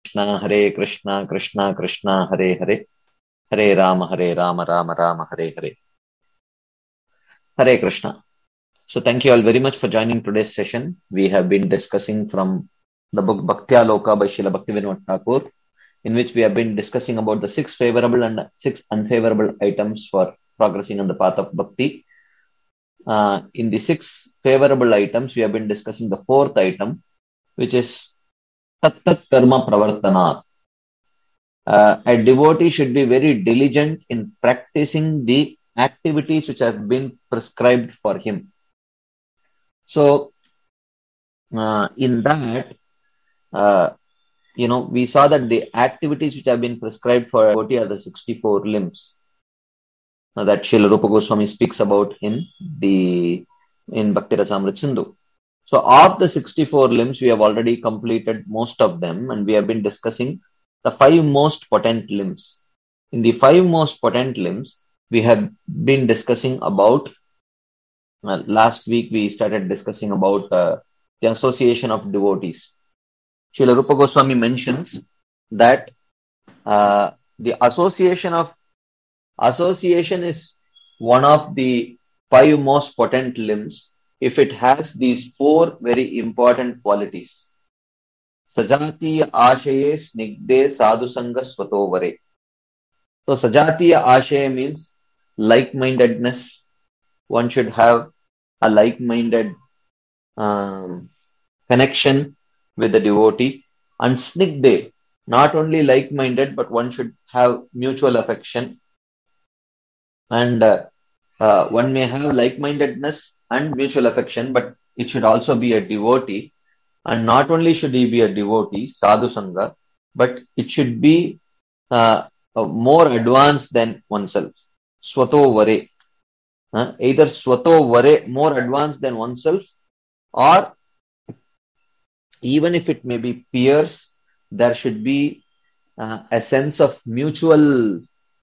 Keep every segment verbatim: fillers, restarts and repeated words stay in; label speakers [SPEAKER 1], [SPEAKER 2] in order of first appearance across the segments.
[SPEAKER 1] Krishna Hare Krishna Krishna Krishna Hare Hare Hare Rama Hare Rama Rama Rama Hare Hare Hare Krishna. So thank you all very much for joining today's session. We have been discussing from the book Bhaktya Loka by Srila Bhaktivinoda Thakur, in which we have been discussing about the six favorable and six unfavorable items for progressing on the path of bhakti. Uh, in the six favorable items, we have been discussing the fourth item, which is Tat Tat Karma Pravartana. Uh, a devotee should be very diligent in practicing the activities which have been prescribed for him. So, uh, in that, uh, you know, we saw that the activities which have been prescribed for a devotee are the sixty-four limbs uh, that Srila Rupa Goswami speaks about in the in Bhakti Rasamrita Sindhu. So, of the sixty-four limbs, we have already completed most of them, and we have been discussing the five most potent limbs. In the five most potent limbs, we have been discussing about, uh, last week we started discussing about uh, the association of devotees. Srila Rupa Goswami mentions that uh, the association of association is one of the five most potent limbs if it has these four very important qualities. Sajatiya Ashaye Snigde Sadhu Sanga Swatovare. So Sajatiya Ashaya means like-mindedness. One should have a like-minded um, connection with the devotee. And Snigde, not only like-minded, but one should have mutual affection. And uh, uh, one may have like-mindedness and mutual affection, but it should also be a devotee. And not only should he be a devotee, sadhu sangha, but it should be uh, uh, more advanced than oneself. Swato vare. Uh, either swato vare, more advanced than oneself, or even if it may be peers, there should be uh, a sense of mutual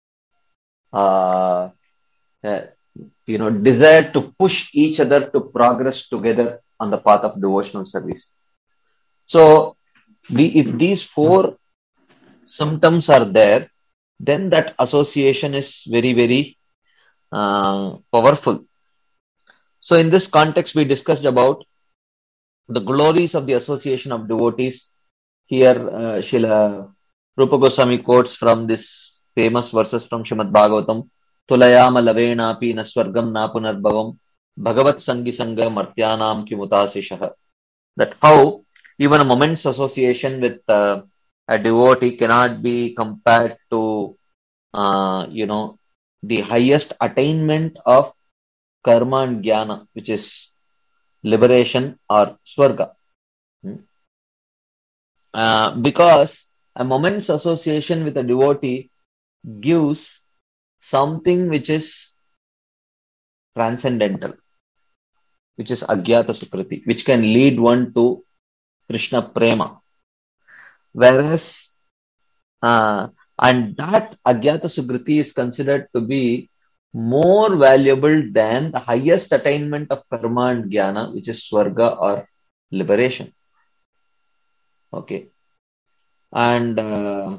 [SPEAKER 1] uh, uh, you know, desire to push each other to progress together on the path of devotional service. So, the, if these four symptoms are there, then that association is very, very uh, powerful. So, in this context, we discussed about the glories of the association of devotees. Here, uh, Srila Rupa Goswami quotes from this famous verses from Srimad Bhagavatam, Tulayama lavena pi na swargam na punarbhavam bhagavat sangi sanga martyanam kimutasishah. That how even a moment's association with uh, a devotee cannot be compared to, uh, you know, the highest attainment of karma and jnana, which is liberation or swarga. Hmm? Uh, because a moment's association with a devotee gives something which is transcendental, which is Agyata Sukriti, which can lead one to Krishna Prema. Whereas, uh, and that Agyata Sukriti is considered to be more valuable than the highest attainment of karma and jnana, which is Swarga or liberation. Okay. And uh,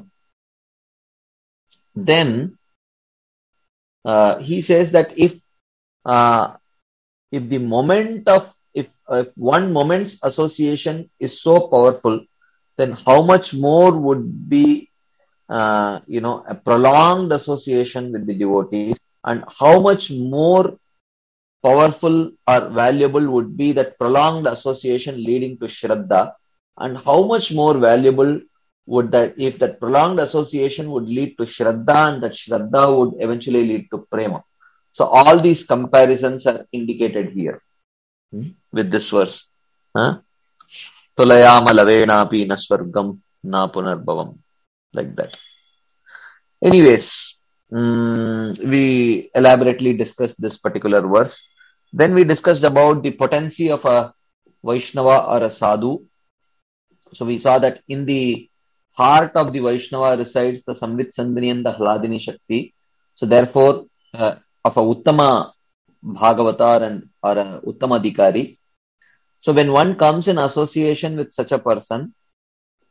[SPEAKER 1] then uh, he says that if uh, if the moment of if, if one moment's association is so powerful, then how much more would be uh, you know a prolonged association with the devotees, and how much more powerful or valuable would be that prolonged association leading to Shraddha, and how much more valuable would that if that prolonged association would lead to Shraddha, and that Shraddha would eventually lead to Prema. So all these comparisons are indicated here hmm, with this verse. Huh? Tulayama lavenapi na swargam na punarbhavam. Like that. Anyways, um, we elaborately discussed this particular verse. Then we discussed about the potency of a Vaishnava or a Sadhu. So we saw that in the heart of the Vaishnava resides the Samvit Sandhini and the Hladini Shakti. So therefore, uh, of a Uttama Bhagavatar and or a Uttama Adhikari. So when one comes in association with such a person,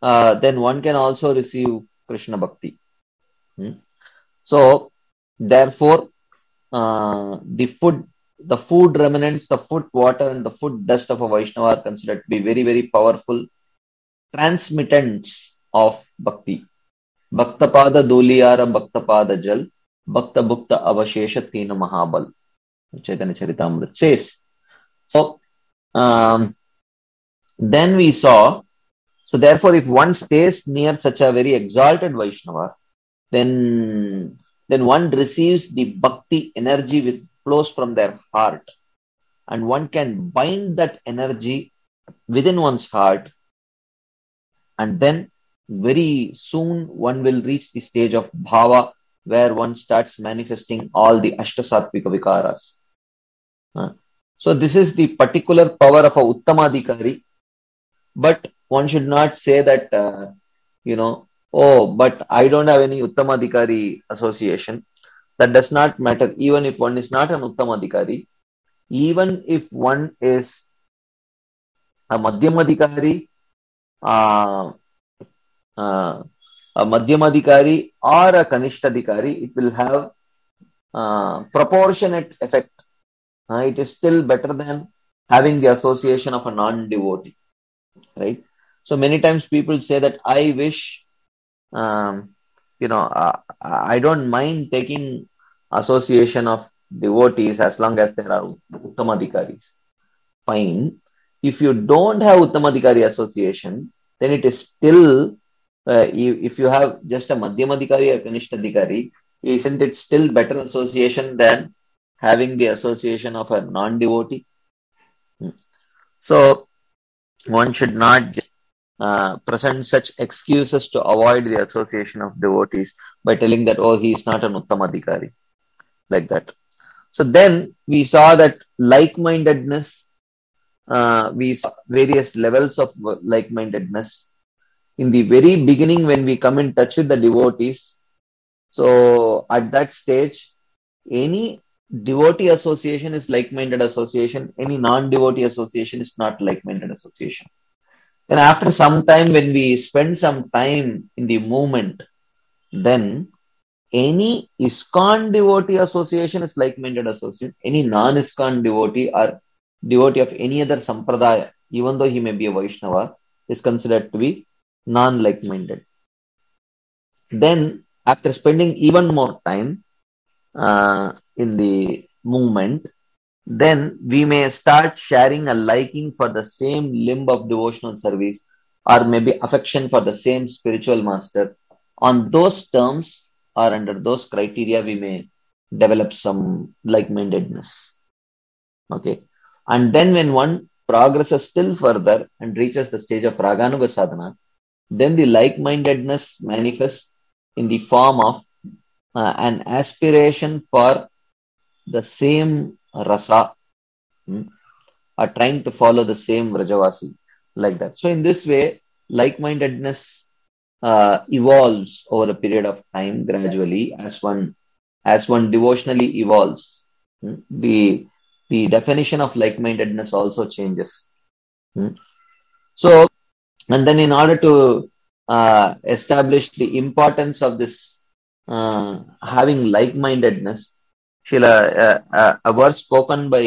[SPEAKER 1] uh, then one can also receive Krishna Bhakti. Hmm. So, therefore, uh, the food, the food remnants, the food water, and the food dust of a Vaishnava are considered to be very, very powerful transmittants of Bhakti. Bhaktapada Duliyara Bhaktapada Jal, Bhakta Bhukta Avashesha Tina Mahabal. Chaitanya Charitamrita says. So, um, then we saw, so therefore, if one stays near such a very exalted Vaishnava, then then one receives the bhakti energy which flows from their heart, and one can bind that energy within one's heart, and then very soon one will reach the stage of bhava, where one starts manifesting all the ashtasattvika vikaras. Uh, So this is the particular power of a Uttamadhikari, but one should not say that, uh, you know, oh, but I don't have any Uttamadhikari association. That does not matter. Even if one is not an Uttamadhikari, even if one is a Madhyamadhikari, uh, uh, a Madhyamadhikari or a Kanishtadhikari, it will have uh, proportionate effect. Uh, it is still better than having the association of a non-devotee, right? So many times people say that I wish, um, you know, uh, I don't mind taking association of devotees as long as there are Uttamadhikaris. Fine. If you don't have Uttamadhikari association, then it is still, uh, you, if you have just a Madhyamadhikari or Kanishtadhikari, isn't it still better association than having the association of a non-devotee? So one should not uh, present such excuses to avoid the association of devotees by telling that, oh, he is not an Uttamadhikari, like that. So then we saw that like-mindedness, uh, we saw various levels of like-mindedness. In the very beginning, when we come in touch with the devotees, so at that stage, any devotee association is like-minded association, any non-devotee association is not like-minded association. Then after some time, when we spend some time in the movement, then any ISKCON devotee association is like-minded association. Any non-ISKCON devotee or devotee of any other sampradaya, even though he may be a Vaishnava, is considered to be non-like-minded. Then, after spending even more time uh, in the movement, then we may start sharing a liking for the same limb of devotional service, or maybe affection for the same spiritual master. On those terms or under those criteria, we may develop some like-mindedness. Okay. And then when one progresses still further and reaches the stage of Raganuga Sadhana, then the like-mindedness manifests in the form of uh, an aspiration for the same rasa, hmm, are trying to follow the same Rajavasi, like that. So in this way, like-mindedness uh, evolves over a period of time gradually as one as one devotionally evolves. Hmm. The the definition of like-mindedness also changes. Hmm. So, and then in order to uh, establish the importance of this uh, having like-mindedness, Shila, uh, uh, a verse spoken by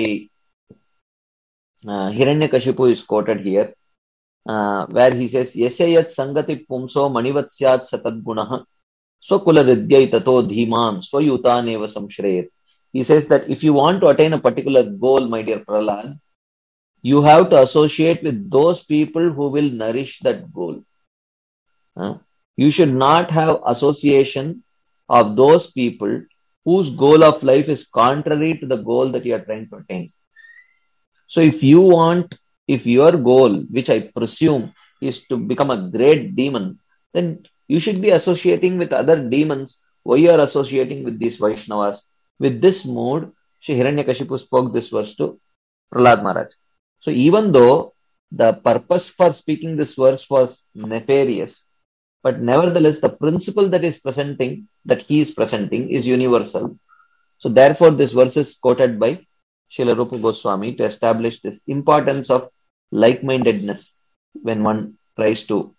[SPEAKER 1] uh, Hiranyakashipu is quoted here, uh, where he says, Yasayat sangati pumso manivatsyat satadgunaha swakula ridyai tato dhiman swayutaneva samshrayat. He says that if you want to attain a particular goal, my dear Prahlad, you have to associate with those people who will nourish that goal. Uh, you should not have association of those people whose goal of life is contrary to the goal that you are trying to attain. So if you want, if your goal, which I presume is to become a great demon, then you should be associating with other demons. Why you are associating with these Vaishnavas? With this mood, Shri Hiranyakashipu spoke this verse to Prahlad Maharaj. So even though the purpose for speaking this verse was nefarious, but nevertheless, the principle that is presenting, that he is presenting, is universal. So therefore, this verse is quoted by Srila Rupa Goswami to establish this importance of like-mindedness when one tries to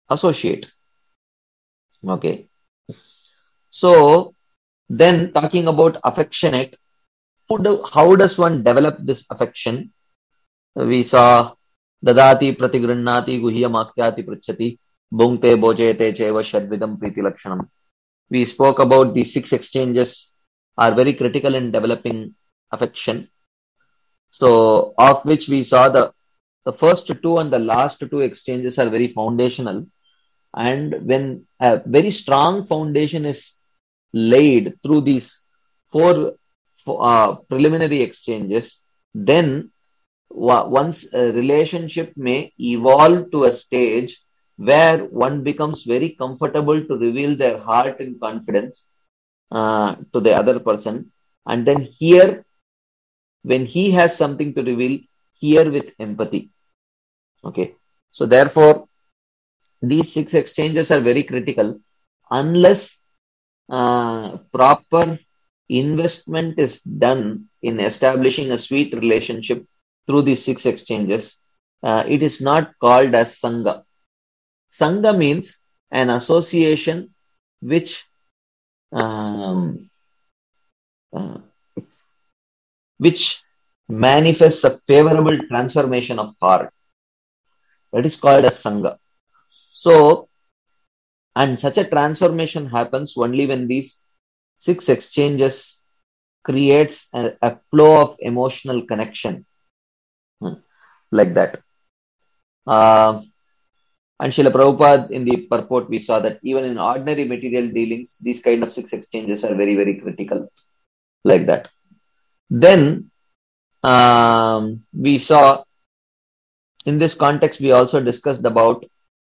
[SPEAKER 1] associate. Okay. So then talking about affectionate, how, do, how does one develop this affection? We saw dadati pratigrunnati guhyamakyati pruchati bhungte bojete cheva shadvidam priti lakshanam. We spoke about the six exchanges are very critical in developing affection. So of which we saw the the first two and the last two exchanges are very foundational. And when a very strong foundation is laid through these four uh, preliminary exchanges, then once a relationship may evolve to a stage where one becomes very comfortable to reveal their heart in confidence uh, to the other person. And then here, when he has something to reveal, here with empathy. Okay. So therefore, these six exchanges are very critical. Unless uh, proper investment is done in establishing a sweet relationship through these six exchanges, uh, it is not called as Sangha. Sangha means an association which um, uh, which manifests a favorable transformation of heart. That is called as Sangha. So, and such a transformation happens only when these six exchanges creates a, a flow of emotional connection. Hmm. Like that. Uh, and Srila Prabhupada in the purport, we saw that even in ordinary material dealings, these kind of six exchanges are very, very critical. Like that. Then um, we saw in this context, we also discussed about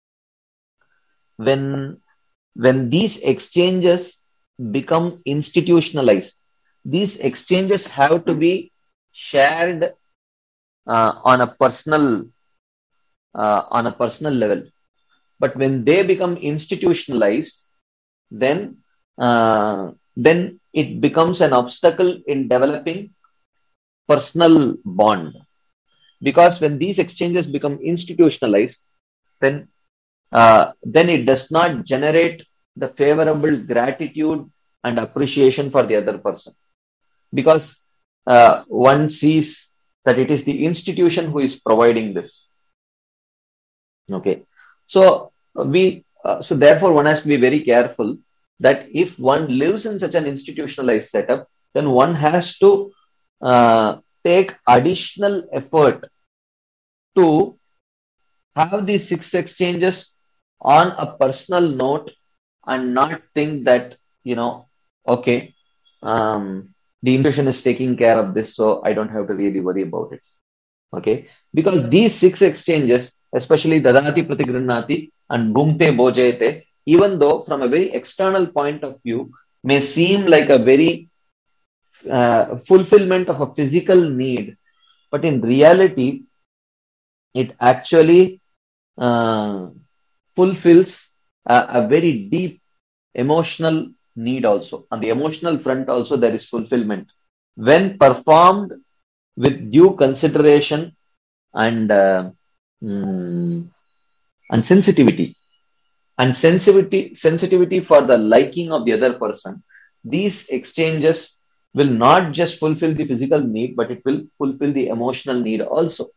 [SPEAKER 1] when, when these exchanges become institutionalized, these exchanges have to be shared uh, on a personal uh, on a personal level. But when they become institutionalized, then uh, then it becomes an obstacle in developing personal bond. Because when these exchanges become institutionalized, then uh, then it does not generate the favorable gratitude and appreciation for the other person. Because uh, one sees that it is the institution who is providing this. Okay. So we, uh, so therefore one has to be very careful that if one lives in such an institutionalized setup, then one has to uh, take additional effort to have these six exchanges on a personal note and not think that, you know, okay, um, the institution is taking care of this, so I don't have to really worry about it. Okay. Because these six exchanges, especially Dadati Pratigrunnati and Bhungte Bojayate, even though from a very external point of view, may seem like a very uh, fulfillment of a physical need, but in reality, it actually uh, fulfills a, a very deep emotional need also. On the emotional front also, there is fulfillment. When performed with due consideration and uh, mm, and sensitivity and sensitivity sensitivity for the liking of the other person, these exchanges will not just fulfill the physical need, but it will fulfill the emotional need also.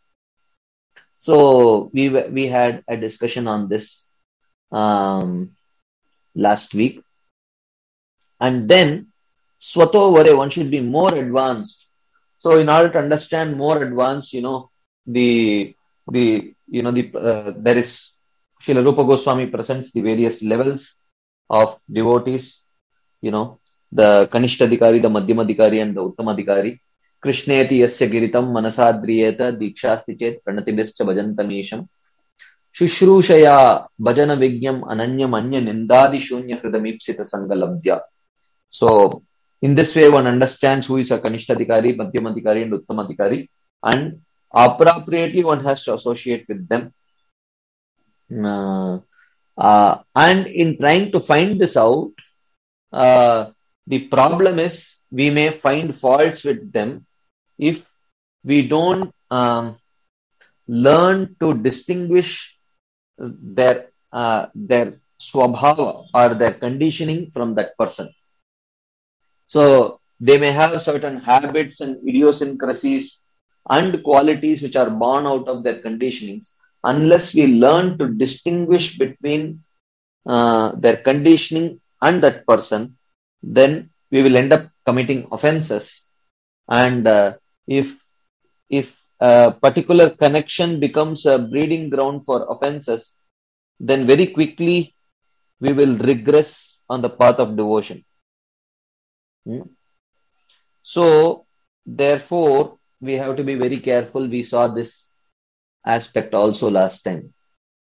[SPEAKER 1] So we we had a discussion on this um, last week, and then swato vare, one should be more advanced. So in order to understand more advanced, you know, the the you know the uh, there is Srila Rupa Goswami presents the various levels of devotees, you know, the Kanishtadikari, the Madhyamadikari, and the Uttamadikari. Krishneti yasya giritam manasadriyeta dikshasti chet pranatibhischa bhajantamisham shushrushaya bhajana vigyam ananyam anya nindadi shunya hridamipsita sangalabdya. So in this way, one understands who is a Kanishtadikari, Madhyamadikari, and Uttamadikari, and appropriately one has to associate with them. Uh, uh, and in trying to find this out, uh, the problem is we may find faults with them if we don't um, learn to distinguish their uh, their swabhava or their conditioning from that person. So they may have certain habits and idiosyncrasies and qualities which are born out of their conditionings. Unless we learn to distinguish between uh, their conditioning and that person, then we will end up committing offenses. And uh, if if a particular connection becomes a breeding ground for offenses, then very quickly we will regress on the path of devotion. Hmm? So, therefore, we have to be very careful. We saw this aspect also last time.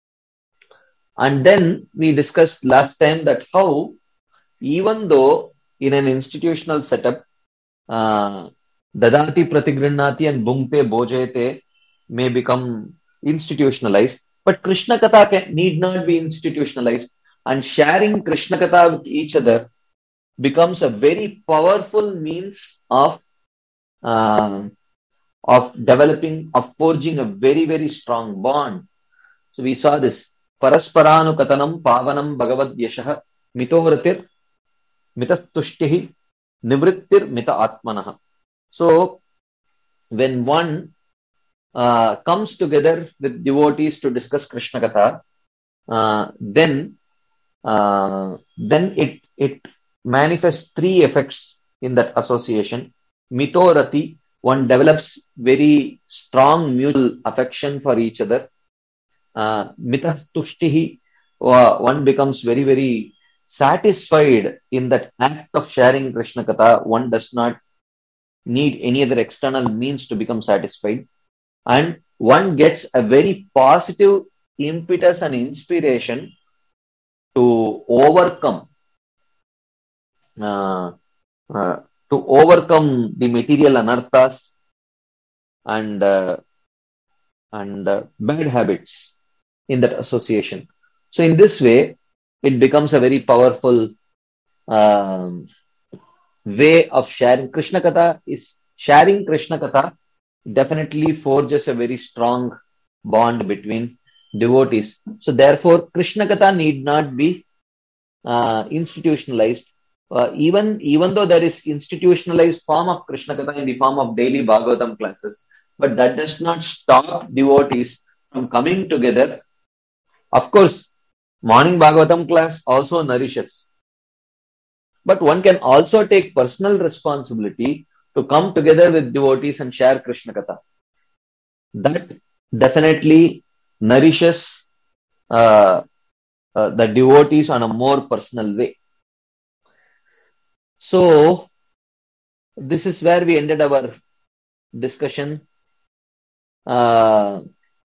[SPEAKER 1] And then we discussed last time that how, even though in an institutional setup, uh, Dadati Pratigrinnati and Bhungte Bojete may become institutionalized, but Krishna Katha can, need not be institutionalized. And sharing Krishna Katha with each other becomes a very powerful means of uh, of developing, of forging a very, very strong bond. So we saw this. Parasparanu katanam pavanam bhagavad yashah mitovratir mitastushtihi nivrittir mita atmanaha. So when one uh, comes together with devotees to discuss Krishna Katha, uh, then uh, then it it manifests three effects in that association. Mitorati, one develops very strong mutual affection for each other. Uh, Mitah tushtihi, uh, one becomes very, very satisfied in that act of sharing Krishna Katha. One does not need any other external means to become satisfied. And one gets a very positive impetus and inspiration to overcome uh, uh, to overcome the material anarthas and uh, and uh, bad habits in that association. So in this way, it becomes a very powerful um, way of sharing. Krishna Katha is sharing Krishna Katha definitely forges a very strong bond between devotees. So therefore, Krishna Katha need not be uh, institutionalized. Uh, even even though there is institutionalized form of Krishna Katha in the form of daily Bhagavatam classes, but that does not stop devotees from coming together. Of course, morning Bhagavatam class also nourishes, but one can also take personal responsibility to come together with devotees and share Krishna Katha. That definitely nourishes uh, uh, the devotees on a more personal way. So, this is where we ended our discussion. Uh,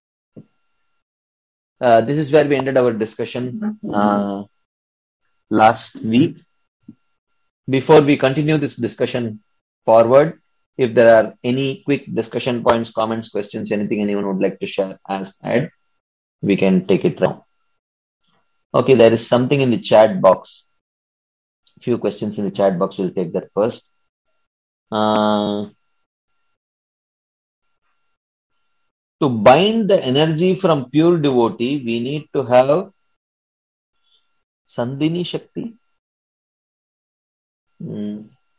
[SPEAKER 1] uh, this is where we ended our discussion uh, last week. Before we continue this discussion forward, if there are any quick discussion points, comments, questions, anything anyone would like to share as add, we can take it now. Okay, there is something in the chat box. Few questions in the chat box. We'll take that first. Uh, to bind the energy from pure devotee, we need to have Sandhini Shakti. Hmm.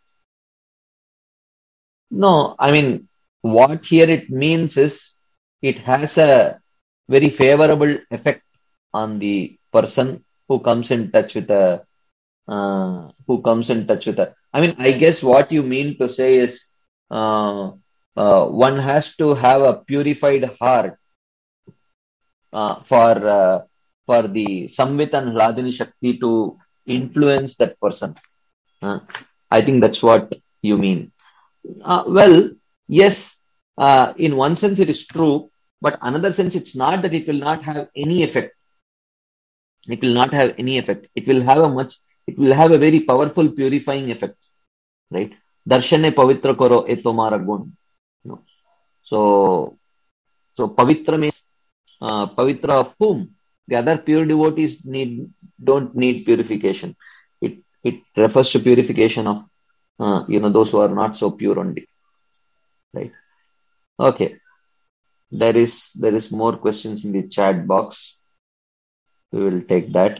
[SPEAKER 1] No, I mean, what here it means is it has a very favorable effect on the person who comes in touch with a, uh, who comes in touch with a. I mean, I guess what you mean to say is uh, uh, one has to have a purified heart uh, for uh, for the Samvit and Hladini Shakti to influence that person. Uh, I think that's what you mean. Uh, well, yes, uh, in one sense it is true, but another sense it's not that it will not have any effect. It will not have any effect. It will have a much, it will have a very powerful purifying effect, right? Darshane pavitra karo e tomara gun. No. So, so pavitra means uh, pavitra of whom? The other pure devotees need don't need purification. It it refers to purification of uh, you know those who are not so pure only, right? Okay. There is there is more questions in the chat box. We will take that.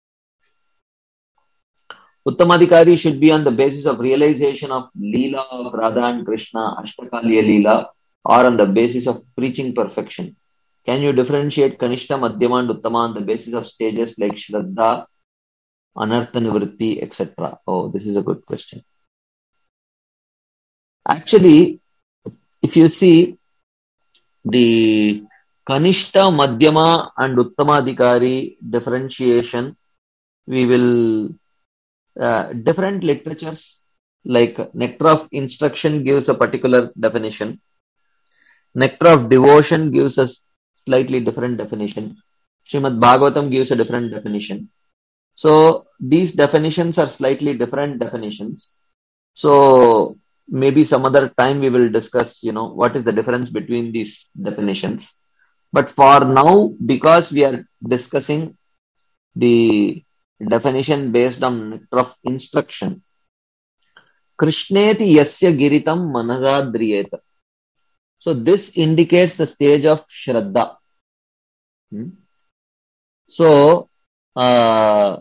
[SPEAKER 1] Uttamadhikari should be on the basis of realization of Leela of Radha and Krishna, Ashtakaliya Leela, or on the basis of preaching perfection. Can you differentiate Kanishta, Madhyama, and Uttama on the basis of stages like Shraddha, Anartha Nivritti, et cetera? Oh, this is a good question. Actually, if you see the Kanishta, Madhyama, and Uttamadhikari differentiation, we will uh, different literatures like Nectar of Instruction gives a particular definition. Nectar of Devotion gives a slightly different definition. Srimad Bhagavatam gives a different definition. So these definitions are slightly different definitions. So maybe some other time we will discuss, you know, what is the difference between these definitions. But for now, because we are discussing the definition based on Nectar of Instruction, Krishneti yasya giritam manasadriyeta. So this indicates the stage of Shraddha. Hmm? So, uh,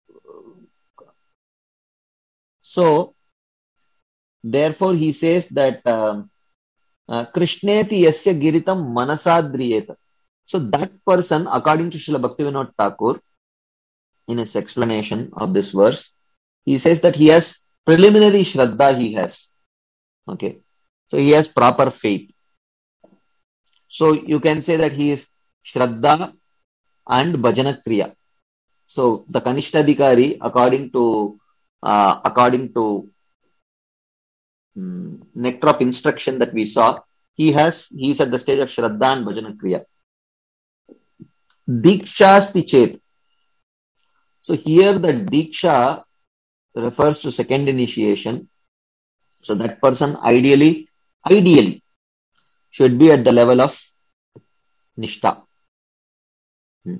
[SPEAKER 1] so therefore he says that um, uh, Krishneti yasya giritam manasadriyeta. So that person, according to Srila Bhaktivinoda Thakur, in his explanation of this verse, he says that he has preliminary Shraddha he has. Okay. So he has proper faith. So you can say that he is Shraddha and Bhajana Kriya. So the Kanishtadhikari, according to uh, according to um, Nectar of Instruction that we saw, he has he is at the stage of Shraddha and Bhajana Kriya. Dikshasti Chet. So here the Diksha refers to second initiation. So that person ideally, ideally should be at the level of Nishta. Hmm.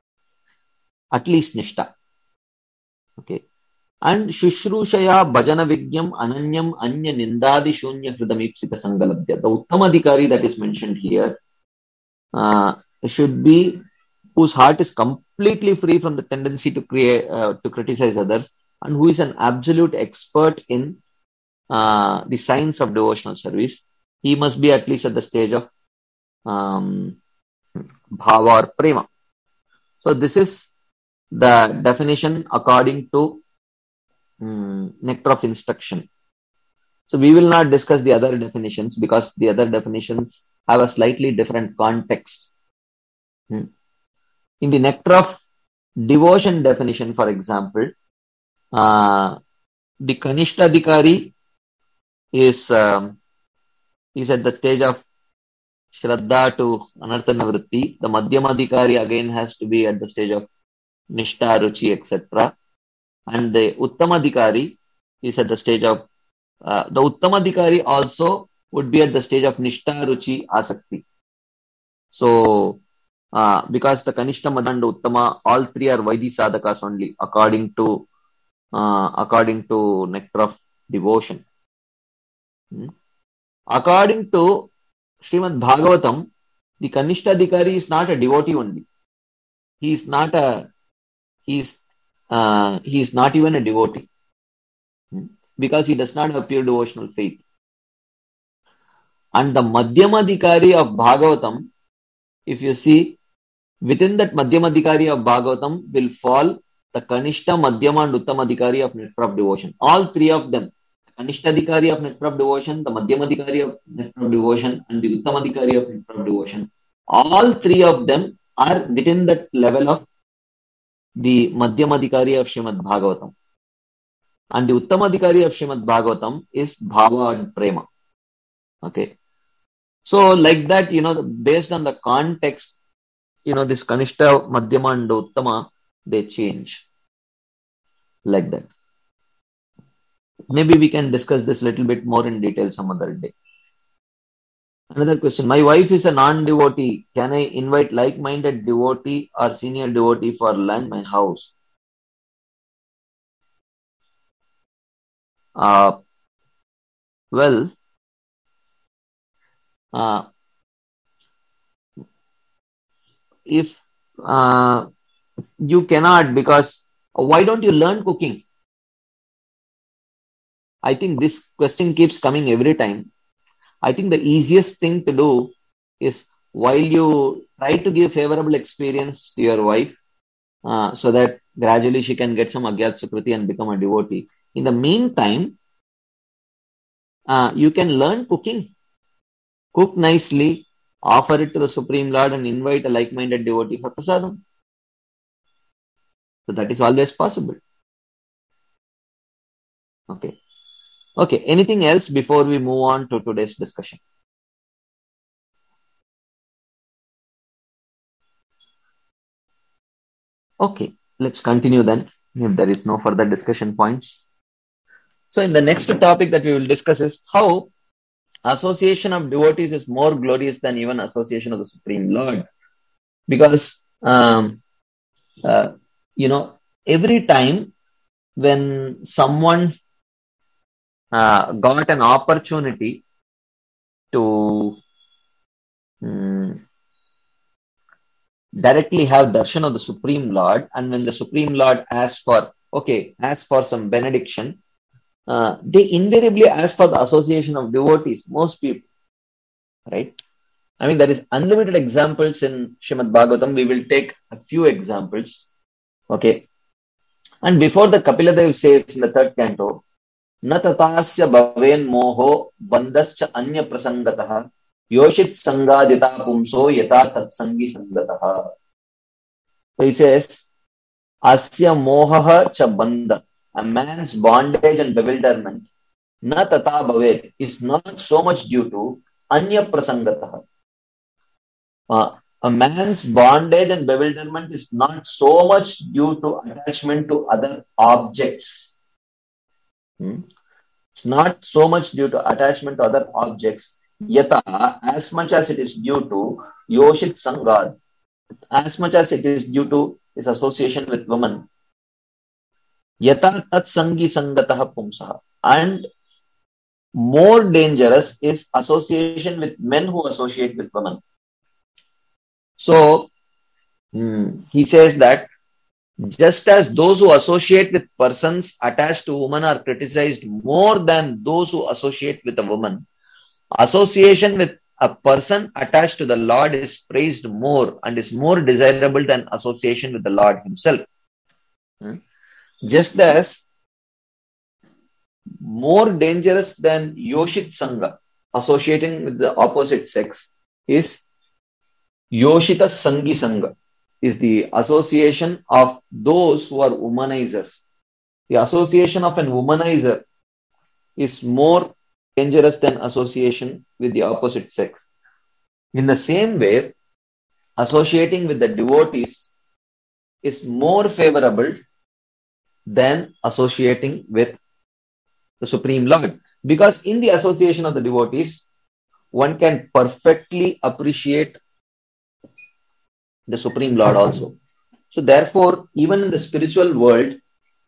[SPEAKER 1] At least Nishta. Okay. And Shushrushaya Bhajana Vigyam Ananyam Anya Nindadi Shunya Hridamipsita Sangalabdya. The Uttamadhikari that is mentioned here uh, should be whose heart is completely free from the tendency to create uh, to criticize others, and who is an absolute expert in uh, the science of devotional service. He must be at least at the stage of um, bhava or prema. So this is the definition according to um, Nectar of Instruction. So we will not discuss the other definitions because the other definitions have a slightly different context. Hmm. In the Nectar of Devotion definition, for example, uh, the Kanishtadhikari is um, is at the stage of Shraddha to Anartha Nivritti. The Madhyamadhikari again has to be at the stage of Nishta, Ruchi, et cetera. And the Uttamadhikari is at the stage of uh, the Uttamadhikari also would be at the stage of Nishta, Ruchi, Asakti. So uh, because the Kanishta, Madhya, and Uttama, all three are Vaidhi sadhakas only, according to uh, according to Nectar of Devotion. Hmm. According to Srimad Bhagavatam, the Kanishtadhikari is not a devotee only. He is not a he is uh, he is not even a devotee. Hmm. Because he does not have pure devotional faith. And the Madhyamadhikari of Bhagavatam, if you see, within that Madhyamadhikari of Bhagavatam will fall the Kanishta, Madhyama, and Uttamadhikari of Nectar of Devotion. All three of them, Kanishtadhikari of Nectar of Devotion, the Madhyamadhikari of Nectar of Devotion, and the Uttamadhikari of Nectar of Devotion. All three of them are within that level of the Madhyamadhikari of Srimad Bhagavatam. And the Uttamadhikari of Srimad Bhagavatam is Bhava and Prema. Okay. So like that, you know, based on the context, you know, this Kanishta, Madhyama, and Uttama, they change. Like that. Maybe we can discuss this a little bit more in detail some other day. Another question. My wife is a non-devotee. Can I invite like-minded devotee or senior devotee for lunch in my house? Uh, well, uh, if uh, You cannot, because why don't you learn cooking? I think this question keeps coming every time. I think the easiest thing to do is, while you try to give favorable experience to your wife, uh, so that gradually she can get some Agyat Sukriti and become a devotee. In the meantime, uh, you can learn cooking, cook nicely, offer it to the Supreme Lord, and invite a like-minded devotee for prasadam. So that is always possible. Okay. Okay. Anything else before we move on to today's discussion? Okay. Let's continue then, if there is no further discussion points. So in the next topic that we will discuss is how association of devotees is more glorious than even association of the Supreme Lord. Because, um, uh, you know, every time when someone uh, got an opportunity to um, directly have darshan of the Supreme Lord, and when the Supreme Lord asks for, okay, asks for some benediction, uh, they invariably ask for the association of devotees, most people, right? I mean, there is unlimited examples in Shrimad Bhagavatam. We will take a few examples, okay? And before the Kapila Dev says in the third canto, न तथास्य भवेन् मोहो बन्धश्च अन्य प्रसंगतः योषित संगादिता पुंसो यथा तत्संगी संगतः. So he says, asya moha cha bandha, a man's bondage and bewilderment, na tata bhavet, is not so much due to anya prasangatah. Uh, a man's bondage and bewilderment is not so much due to attachment to other objects. Hmm? It's not so much due to attachment to other objects. Yata, as much as it is due to Yoshit Sangad, as much as it is due to his association with women. Yata tat sangi sangatah pumsaha. And more dangerous is association with men who associate with women. So, hmm, he says that just as those who associate with persons attached to women are criticized more than those who associate with a woman, association with a person attached to the Lord is praised more and is more desirable than association with the Lord himself. Hmm? Just as more dangerous than Yoshit Sangha, associating with the opposite sex, is Yoshita Sangi Sangha, is the association of those who are womanizers. The association of an womanizer is more dangerous than association with the opposite sex. In the same way, associating with the devotees is more favorable than associating with the Supreme Lord. Because in the association of the devotees, one can perfectly appreciate the Supreme Lord also. So therefore, even in the spiritual world,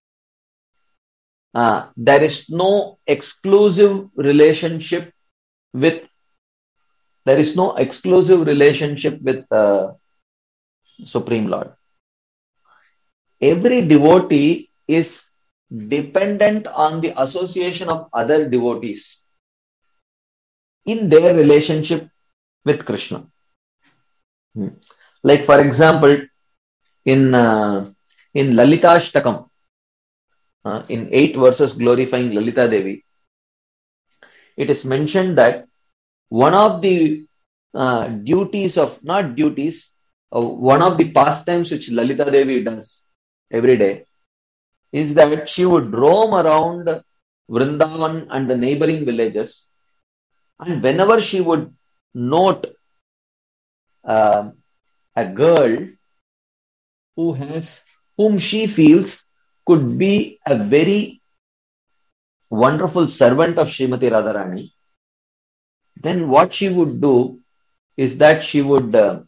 [SPEAKER 1] uh, there is no exclusive relationship with, there is no exclusive relationship with uh, Supreme Lord. Every devotee is dependent on the association of other devotees in their relationship with Krishna. Hmm. Like, for example, in uh, in Lalita Ashtakam, uh, in eight verses glorifying Lalita Devi, it is mentioned that one of the uh, duties of, not duties, uh, one of the pastimes which Lalita Devi does every day is that she would roam around Vrindavan and the neighboring villages, and whenever she would note uh, a girl who has, whom she feels could be a very wonderful servant of Srimati Radharani, then what she would do is that she would uh,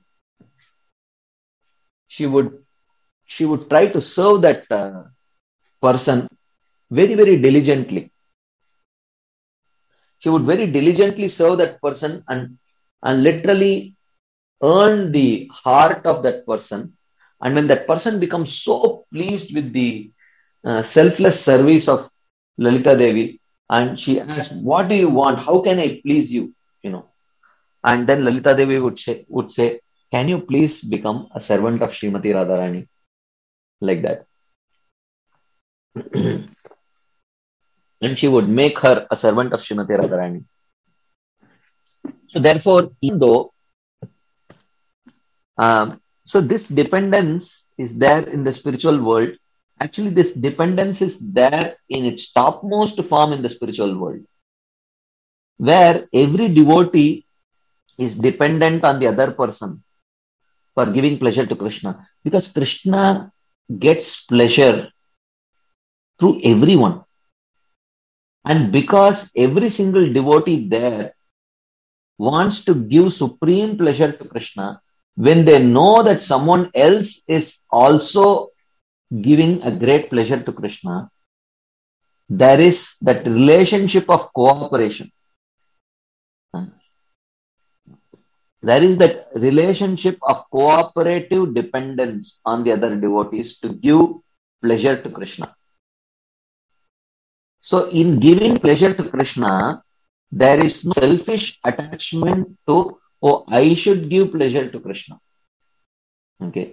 [SPEAKER 1] she would she would try to serve that uh, person very very diligently. She would very diligently serve that person and and literally earn the heart of that person, And when that person becomes so pleased with the uh, selfless service of Lalita Devi, and she asks, "What do you want? How can I please you?" You know, and then Lalita Devi would say, would say, "Can you please become a servant of Srimati Radharani?" Like that. And she would make her a servant of Srimati Radharani. So therefore, even though, um, so this dependence is there in the spiritual world. Actually, this dependence is there in its topmost form in the spiritual world, where every devotee is dependent on the other person for giving pleasure to Krishna. Because Krishna gets pleasure through everyone. And because every single devotee there wants to give supreme pleasure to Krishna, when they know that someone else is also giving a great pleasure to Krishna, there is that relationship of cooperation. There is that relationship of cooperative dependence on the other devotees to give pleasure to Krishna. So in giving pleasure to Krishna, there is no selfish attachment to, oh, I should give pleasure to Krishna. Okay.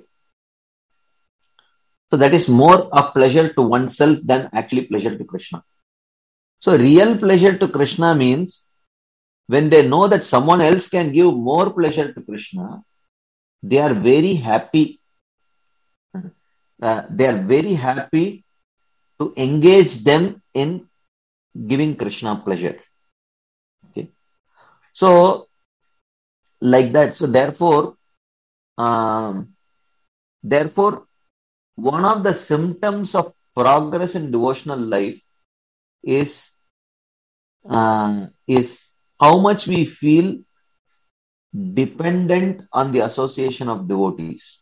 [SPEAKER 1] So that is more of pleasure to oneself than actually pleasure to Krishna. So real pleasure to Krishna means when they know that someone else can give more pleasure to Krishna, they are very happy. Uh, they are very happy to engage them in giving Krishna pleasure. Okay. So, like that. So therefore, um, therefore, one of the symptoms of progress in devotional life is uh, is how much we feel dependent on the association of devotees.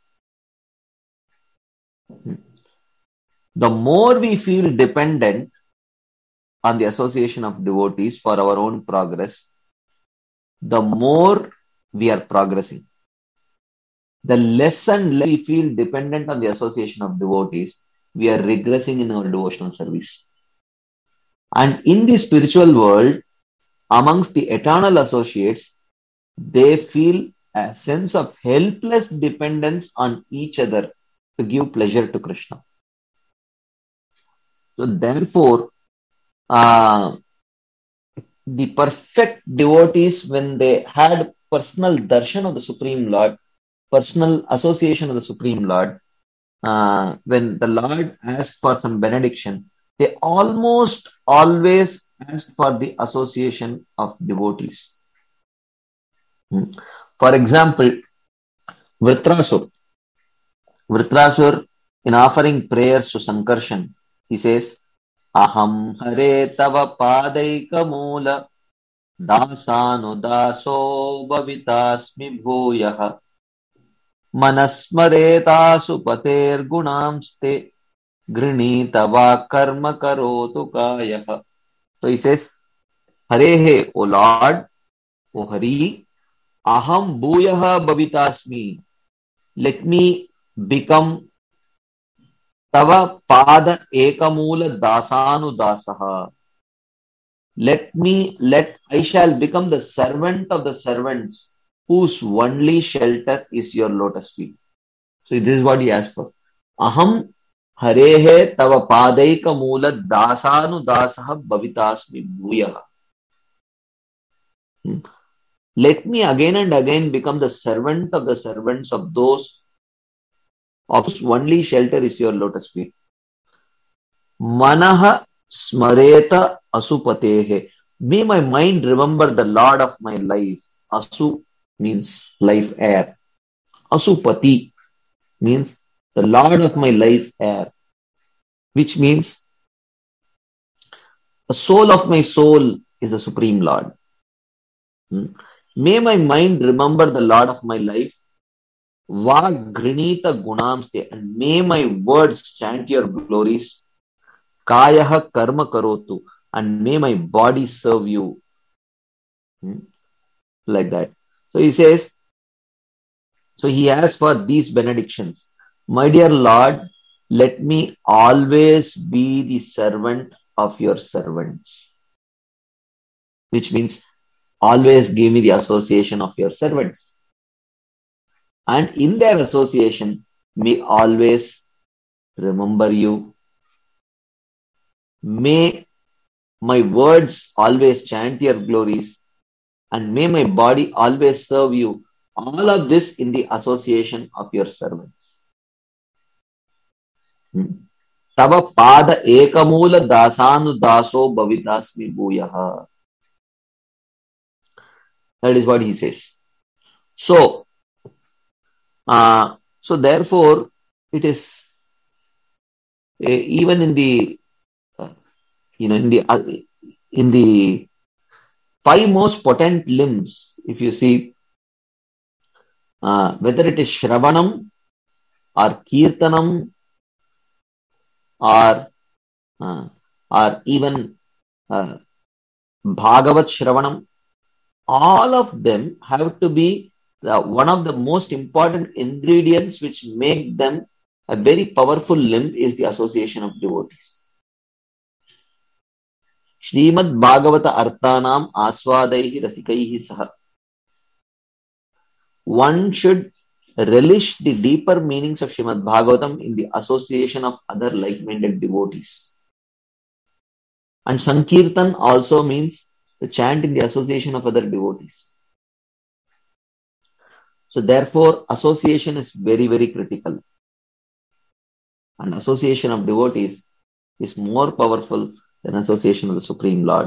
[SPEAKER 1] The more we feel dependent on the association of devotees for our own progress, the more we are progressing. The less and less we feel dependent on the association of devotees, we are regressing in our devotional service. And in the spiritual world, amongst the eternal associates, they feel a sense of helpless dependence on each other to give pleasure to Krishna. So therefore, uh, the perfect devotees, when they had personal darshan of the Supreme Lord, personal association of the Supreme Lord, uh, when the Lord asked for some benediction, they almost always asked for the association of devotees. Hmm. For example, Vritrasur. Vritrasur, in offering prayers to Sankarshan, he says, Aham hare tava padaika mula dasanu daso bhavitasmi bhuyah manasmaretasu pater gunamste grinita va karma karotu kayah. So he says, Hare, O Lord, O Hari, aham bhuyah bhavitasmi. Let me become tava pada ekamula dasanu dasaha. Let me, let, I shall become the servant of the servants whose only shelter is your lotus feet. So this is what he asked for. Aham harehe tava padaika mula dasanu dasaha bhavitasmi bhuyah. Let me again and again become the servant of the servants of those of whose only shelter is your lotus feet. Manaha smareta asupatehe. May my mind remember the Lord of my life. Asu means life air. Asupati means the Lord of my life air, which means the soul of my soul is the Supreme Lord. Hmm. May my mind remember the Lord of my life. Va grinita gunamste, and may my words chant your glories. Kayaha karma karotu, and may my body serve you. Hmm. Like that. So he says, so he asks for these benedictions. My dear Lord, let me always be the servant of your servants, which means always give me the association of your servants. And in their association, may always remember you. May my words always chant your glories, and may my body always serve you. All of this in the association of your servants. Hmm. Tava pada ekamula dasanu daso bhavitasmi bhuyaha. That is what he says. So, uh, so therefore, it is uh, even in the uh, you know in the uh, in the five most potent limbs, if you see, uh, whether it is Shravanam or Kirtanam or uh, or even uh, Bhagavat Shravanam, all of them have to be the, one of the most important ingredients which make them a very powerful limb is the association of devotees. Srimad Bhagavata Arthanam Aswadaihi Rasikaihi Saha. One should relish the deeper meanings of Srimad Bhagavatam in the association of other like-minded devotees. And Sankirtan also means to chant in the association of other devotees. So therefore, association is very, very critical. And association of devotees is more powerful than association of the Supreme Lord.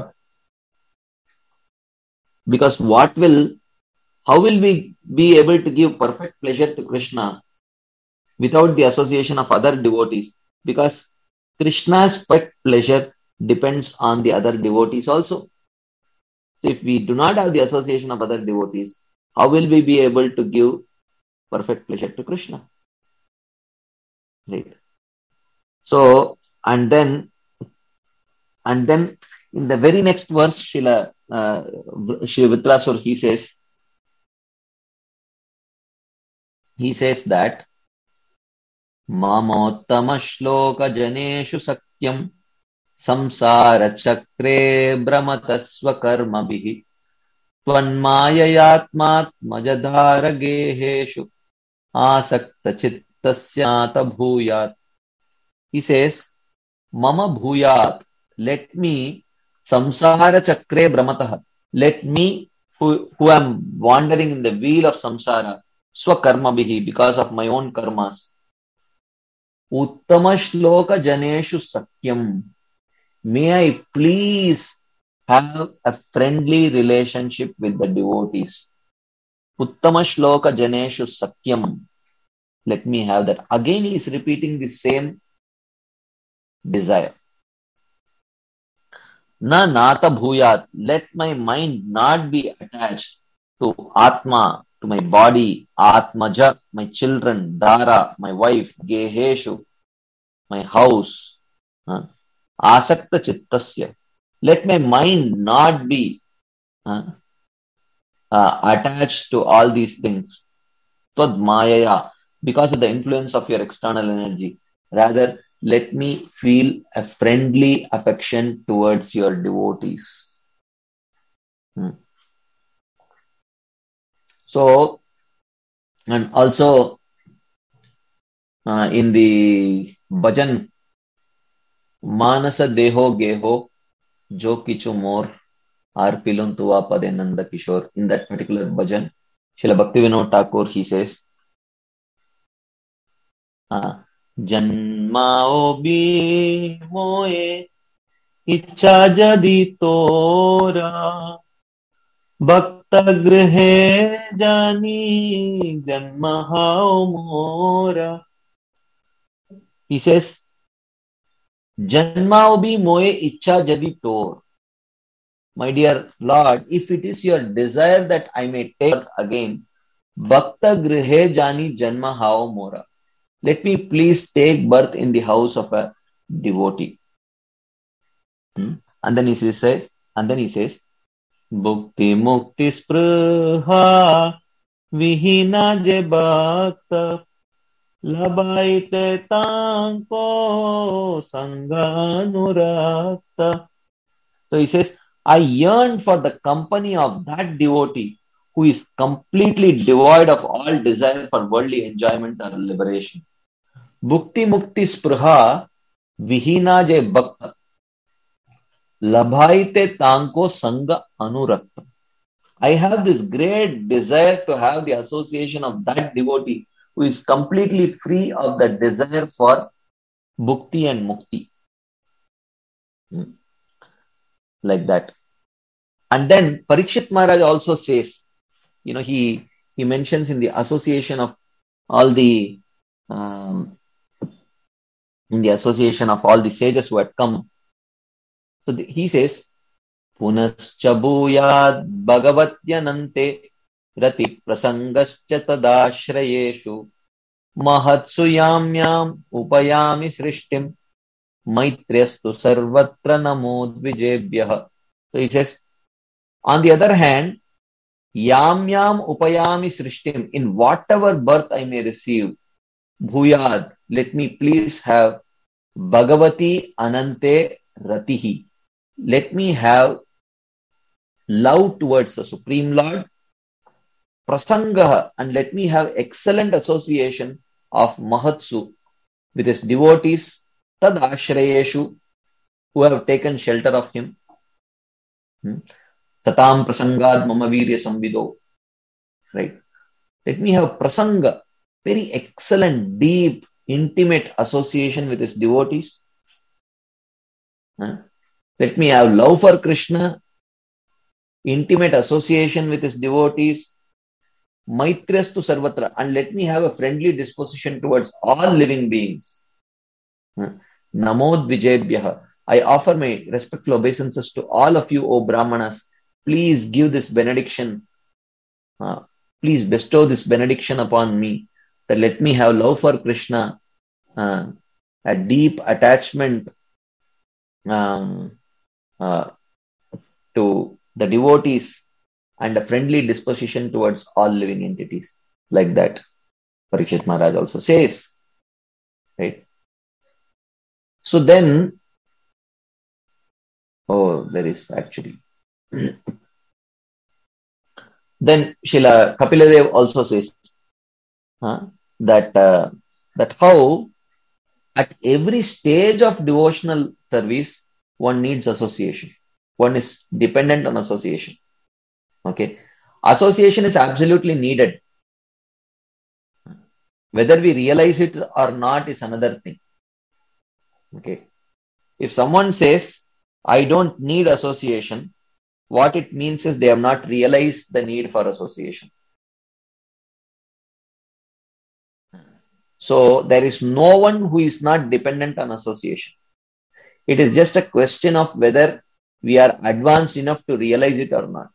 [SPEAKER 1] Because what will, how will we be able to give perfect pleasure to Krishna without the association of other devotees? Because Krishna's perfect pleasure depends on the other devotees also. So if we do not have the association of other devotees, how will we be able to give perfect pleasure to Krishna? Right. So, and then, and then in the very next verse, Srila uh, Shri Vitrasur, he says, he says that, Mamottama shloka janeshu sakyam samsara chakre brahmatasva karma bihi tvanmayayatmatmajadhara geheshu asakta chittasya bhuyat. He says, Mama bhuyat, let me samsara chakre brahmatah, let me who, who am wandering in the wheel of samsara, swakarma bihi, because of my own karmas. Uttama shloka janeshu sakyam. May I please have a friendly relationship with the devotees. Uttama shloka janeshu sakyam. Let me have that. Again, he is repeating the same desire. Na nata bhuyat. Let my mind not be attached to Atma, to my body, Atmaja, my children, Dara, my wife, Geheshu, my house. Uh, Asakta chittasya. Let my mind not be uh, uh, attached to all these things. Tad mayaya, because of the influence of your external energy. Rather, let me feel a friendly affection towards your devotees. Hmm. So, and also uh, in the bhajan, Manasa Deho Geho Jo Kichu More Arpilun Tuva Pade Nanda Kishore. In that particular bhajan, Srila Bhaktivinoda Thakur, he says, uh, Janmao bi moe ichha jadi tora bhakta grihe jani janmahao mora. He says, Janmao bi moe ichha jadi tor. My dear Lord, if it is your desire that I may take birth again, bhakta grihe jani janmahao mora. Let me please take birth in the house of a devotee. Hmm? And then he says, and then he says, Bhukti mukti sprha vihina je bhakta Labaite tanko sanganurakta. So he says, I yearn for the company of that devotee who is completely devoid of all desire for worldly enjoyment or liberation. Bhukti mukti spruha vihina je bhakta labhaite tanko sanga anurakta. I have this great desire to have the association of that devotee who is completely free of the desire for bhukti and mukti. Hmm. Like that. And then Parikshit Maharaj also says, you know, he he mentions in the association of all the um, in the association of all the sages who had come. So the, he says, Punascha bhuyad bhagavatyanante rati prasangascha tadashrayeshu mahatsu yamyam upayami srishtim maitryastu sarvatra namod vijebhyah. So he says, on the other hand, Yam yam upayami srishtim, in whatever birth I may receive, bhuyad, let me please have Bhagavati Anante Ratihi. Let me have love towards the Supreme Lord, Prasangaha, and let me have excellent association of Mahatsu with his devotees, Tad Ashrayeshu, who have taken shelter of him. Hmm? Tatam Prasangad Mama Virya Samvido. Right. Let me have Prasanga, very excellent, deep, intimate association with his devotees. Huh? Let me have love for Krishna, intimate association with his devotees, Maitrastu Sarvatra, and let me have a friendly disposition towards all living beings. Huh? Namod Vijayabhyaha. I offer my respectful obeisances to all of you, O Brahmanas. Please give this benediction. Uh, please bestow this benediction upon me, that let me have love for Krishna, uh, a deep attachment um, uh, to the devotees, and a friendly disposition towards all living entities. Like that, Parikshit Maharaj also says. Right? So then, oh, there is actually. Then Srila Kapiladev also says uh, that uh, that how at every stage of devotional service one needs association. One is dependent on association. Okay, association is absolutely needed. Whether we realize it or not is another thing. Okay, if someone says I don't need association, what it means is they have not realized the need for association. So there is no one who is not dependent on association. It is just a question of whether we are advanced enough to realize it or not.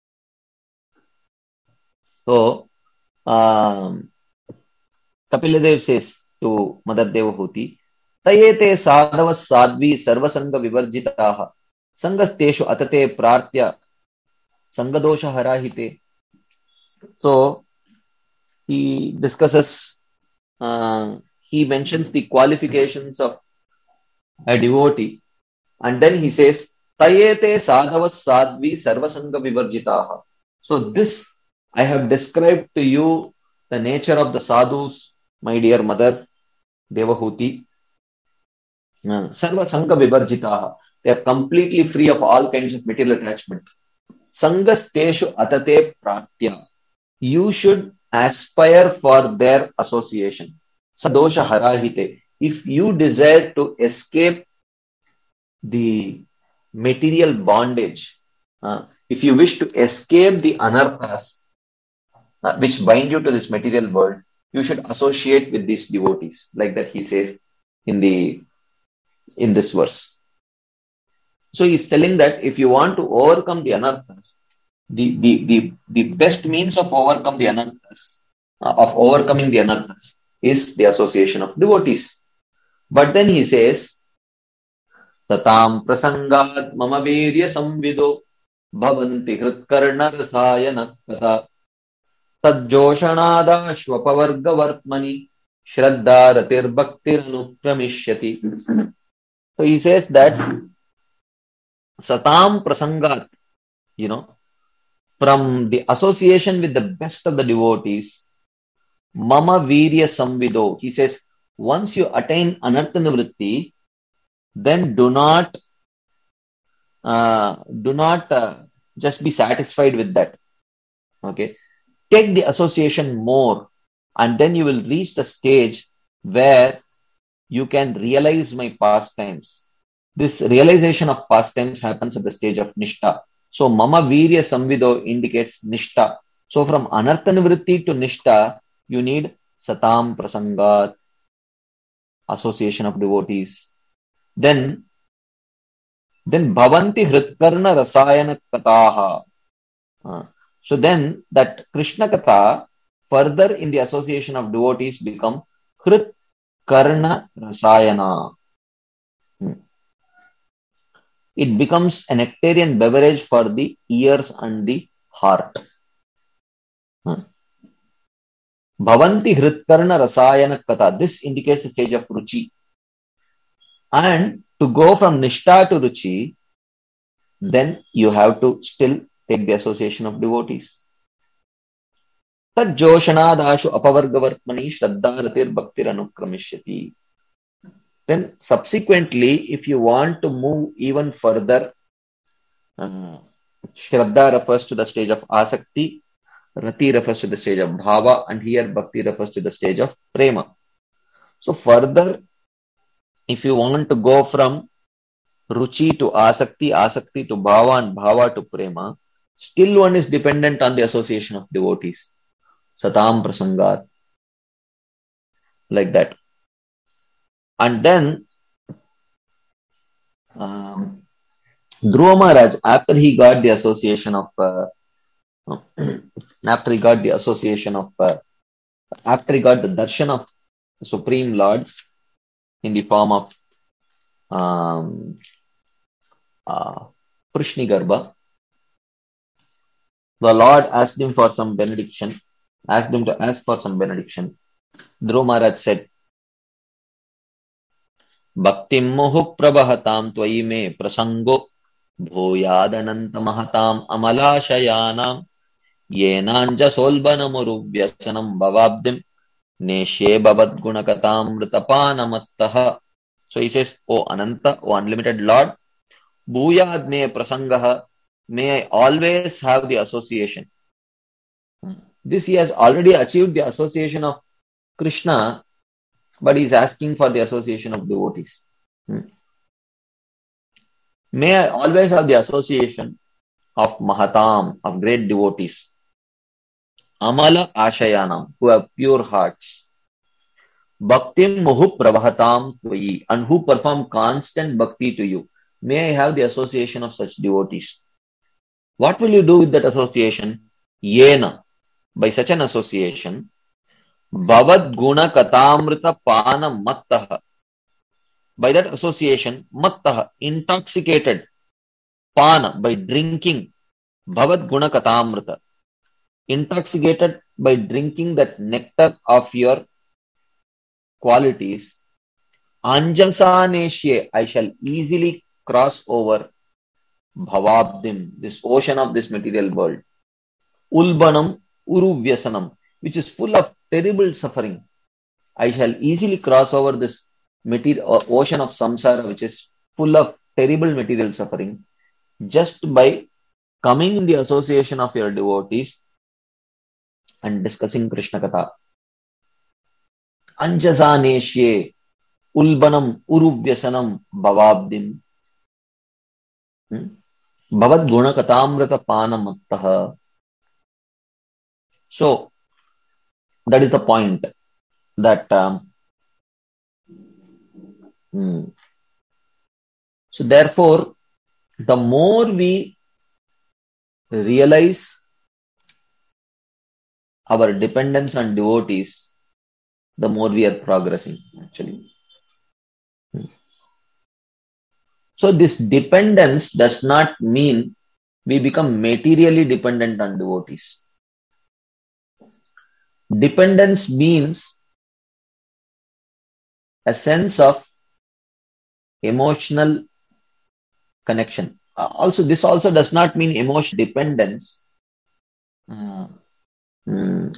[SPEAKER 1] So, um, Kapiladev says to Mother Devahuti, Tayete sadhavas sadvi sarvasanga vivarjitaha sangasteshu atate prartya sangadosha harahite. So, he discusses, uh, he mentions the qualifications of a devotee, and then he says, Tayete sadhavas sadvi sarvasanga vivarjitaha. So, this I have described to you the nature of the sadhus, my dear mother Devahuti. Sarva Sangha Vivarjitaha. They are completely free of all kinds of material attachment. Sangasteshu atate pratya. You should aspire for their association. Sadosha harahite. If you desire to escape the material bondage, uh, if you wish to escape the anarthas uh, which bind you to this material world, you should associate with these devotees, like that he says in the in this verse. So he's telling that if you want to overcome the anarthas, the the the, the best means of overcome the anarthas, uh, of overcoming the anarthas, is the association of devotees. But then he says, Tatam prasangat mama virya samvido bhavanti hritkarna rasayana katha tadjoshanada shvapavarga vartmani Shraddha Ratir Bhaktir Anukramishyati. So he says that Satam Prasangat, you know, from the association with the best of the devotees, Mama Virya Samvido. He says, once you attain Anarthanavritti, then do not uh, do not uh, just be satisfied with that. Okay, take the association more, and then you will reach the stage where you can realize my pastimes. This realization of pastimes happens at the stage of Nishta. So Mama Virya Samvido indicates Nishta. So from Anarthanavritti to Nishta, you need Satam Prasangat, association of devotees. Then, then Bhavanti Hritkarna Rasayana Kataha. Uh, so then that Krishna Katha, further in the association of devotees, become Hrit Karna Rasayana. Hmm. It becomes a nectarian beverage for the ears and the heart. Hmm. Bhavanti Hritkarna Rasayana Katha. This indicates the stage of Ruchi. And to go from Nishta to Ruchi, then you have to still take the association of devotees. Tad Joshanadashu Apavargavartmani Shraddharatir Bhaktir Anukramishyati. Then subsequently, if you want to move even further, uh, Shraddha refers to the stage of Asakti, Rati refers to the stage of Bhava, and here Bhakti refers to the stage of Prema. So further, if you want to go from Ruchi to Asakti, Asakti to Bhava, and Bhava to Prema, still one is dependent on the association of devotees. Satam Prasangat. Like that. And then, um, Dhruva Maharaj, after he got the association of, uh, after he got the association of, uh, after he got the darshan of the Supreme Lord in the form of um, uh, Prishnigarbha, the Lord asked him for some benediction, asked him to ask for some benediction. Dhruva Maharaj said, Bhaktim mohu prabhahatam tvayi me prasango bhoyadananta mahatam amalashayanam yenanja solbanamuru vyasanam bhavabdim neshe bhavat gunakatam ritapanamattaha. So he says, O Ananta, O unlimited Lord, bhuyad me prasangaha, may I always have the association. This he has already achieved the association of Krishna, but he is asking for the association of devotees. Hmm. May I always have the association of Mahatam, of great devotees. Amala Ashayanam, who have pure hearts. Bhaktim Muhu Prabhatam Tvayi, and who perform constant bhakti to you. May I have the association of such devotees. What will you do with that association? Yena, by such an association, Bhavad Guna Katamrita Pana Mattaha. By that association, Mattaha, intoxicated, Pana, by drinking, Bhavad Guna Katamrita, intoxicated by drinking that nectar of your qualities, Anjasaneshye, I shall easily cross over Bhavabdim, this ocean of this material world. Ulbanam Uruvyasanam, which is full of terrible suffering. I shall easily cross over this material ocean of samsara, which is full of terrible material suffering, just by coming in the association of your devotees and discussing Krishna Katha. Anjasaneshye, Ulbanam Uruvyasanam Bhavabdim, Bhavad Guna Katamrita Panamattaha. So, that is the point that um, hmm. So therefore, the more we realize our dependence on devotees, the more we are progressing, actually. Hmm. So this dependence does not mean we become materially dependent on devotees. Dependence means a sense of emotional connection. Uh, also, this also does not mean emotional dependence. Uh, mm,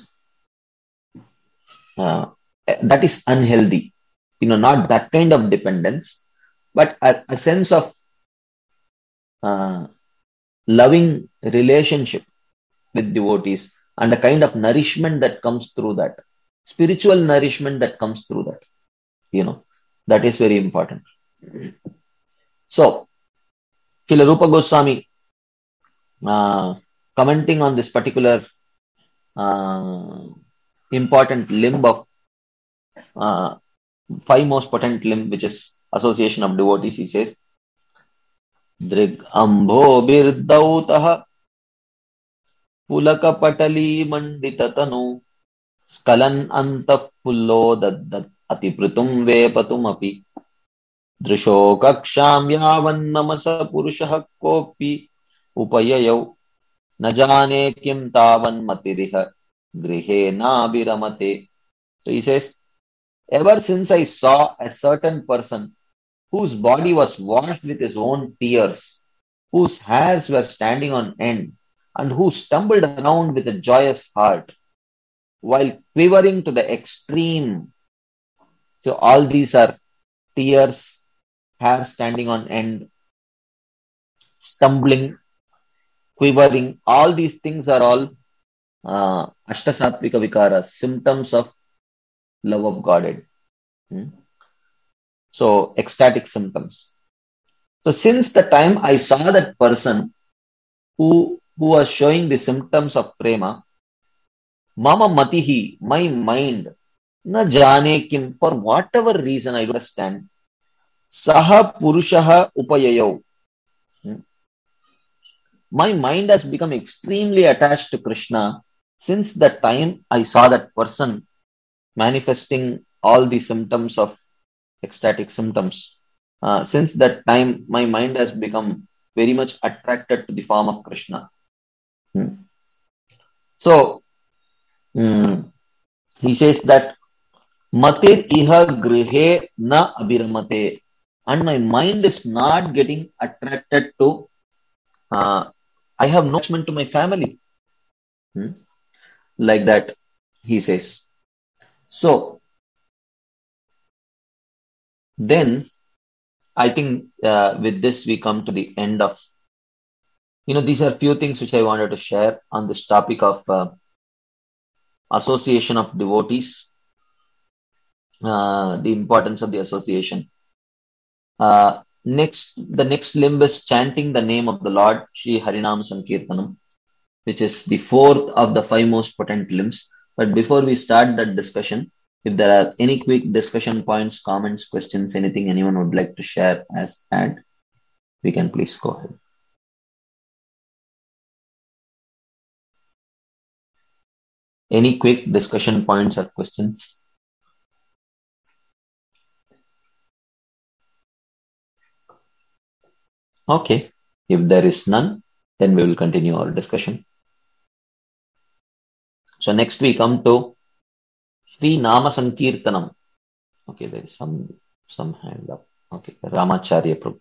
[SPEAKER 1] uh, that is unhealthy. You know, not that kind of dependence, but a, a sense of uh, loving relationship with devotees and a kind of nourishment that comes through that. Spiritual nourishment that comes through that. You know, that is very important. So, Srila Rupa Goswami, uh, commenting on this particular uh, important limb of uh, five most potent limb, which is association of devotees, he says, Drig Ambho Birdautah Pulaka Patali Manditatanu Skalan Antah Pullo Daddat Atipritum Vepatum Drisho Kaksham Yavan Namasa Purushah Kopi Upayayau Najane Kim Tavan Matiriha Grihe Nabiramate. So he says, ever since I saw a certain person whose body was washed with his own tears, whose hairs were standing on end, and who stumbled around with a joyous heart, while quivering to the extreme. So all these are tears, hair standing on end, stumbling, quivering. All these things are all uh, Ashtasattvika Vikaras, symptoms of love of Godhead. Hmm? So ecstatic symptoms. So since the time I saw that person who, who was showing the symptoms of prema, Mama Matihi, my mind, na jane kim, for whatever reason I don't understand, Saha Purushaha Upayayo. My mind has become extremely attached to Krishna since the time I saw that person manifesting all the symptoms of ecstatic symptoms. Uh, since that time, my mind has become very much attracted to the form of Krishna. Hmm. So, hmm, he says that Matir iha grihe na abhiramate, and my mind is not getting attracted to, uh, I have no attachment to my family. Hmm. Like that, he says. So, then I think uh, with this we come to the end of, you know, these are few things which I wanted to share on this topic of uh, association of devotees, uh, the importance of the association. Uh, next, the next limb is chanting the name of the Lord, Shri Harinam Sankirtanam, which is the fourth of the five most potent limbs. But before we start that discussion, if there are any quick discussion points, comments, questions, anything anyone would like to share as add, we can please go ahead. Any quick discussion points or questions? Okay. If there is none, then we will continue our discussion. So next we come to Sri Nama Sankirtanam. Okay, there is some some hand up. Okay, Ramacharya Prabhu.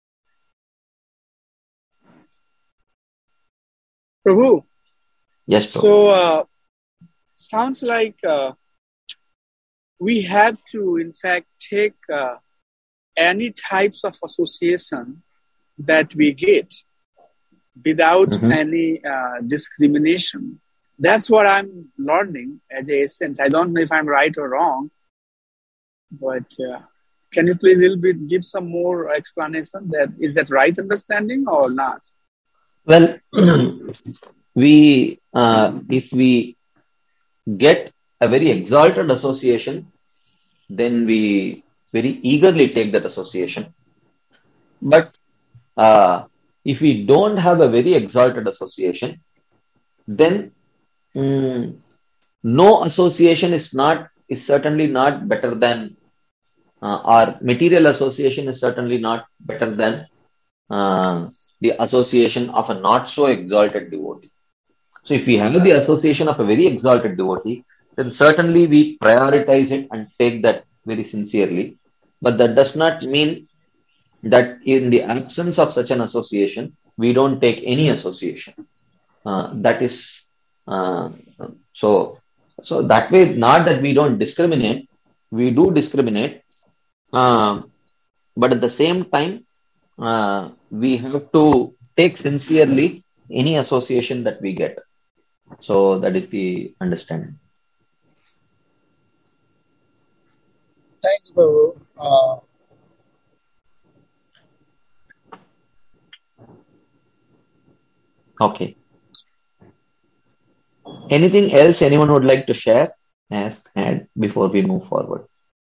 [SPEAKER 2] Prabhu.
[SPEAKER 1] Yes, Prabhu.
[SPEAKER 2] So, uh, sounds like uh, we have to, in fact, take uh, any types of association that we get without
[SPEAKER 1] Mm-hmm.
[SPEAKER 2] any uh, discrimination. That's what I'm learning as a essence. I don't know if I'm right or wrong, but uh, can you please a little bit give some more explanation? That is that right understanding or not?
[SPEAKER 1] Well, we uh, if we get a very exalted association, then we very eagerly take that association. But uh, if we don't have a very exalted association, then mm, no association is not is certainly not better than uh, our material association is certainly not better than uh, the association of a not so exalted devotee. So if we have the association of a very exalted devotee, then certainly we prioritize it and take that very sincerely. but that does not mean that in the absence of such an association, we don't take any association. Uh, that is uh, so. So that way, not that we don't discriminate, we do discriminate, uh, but at the same time, uh, we have to take sincerely any association that we get. So that is the understanding.
[SPEAKER 3] Thanks, Babu. Uh,
[SPEAKER 1] Okay. Anything else anyone would like to share, ask, add before we move forward?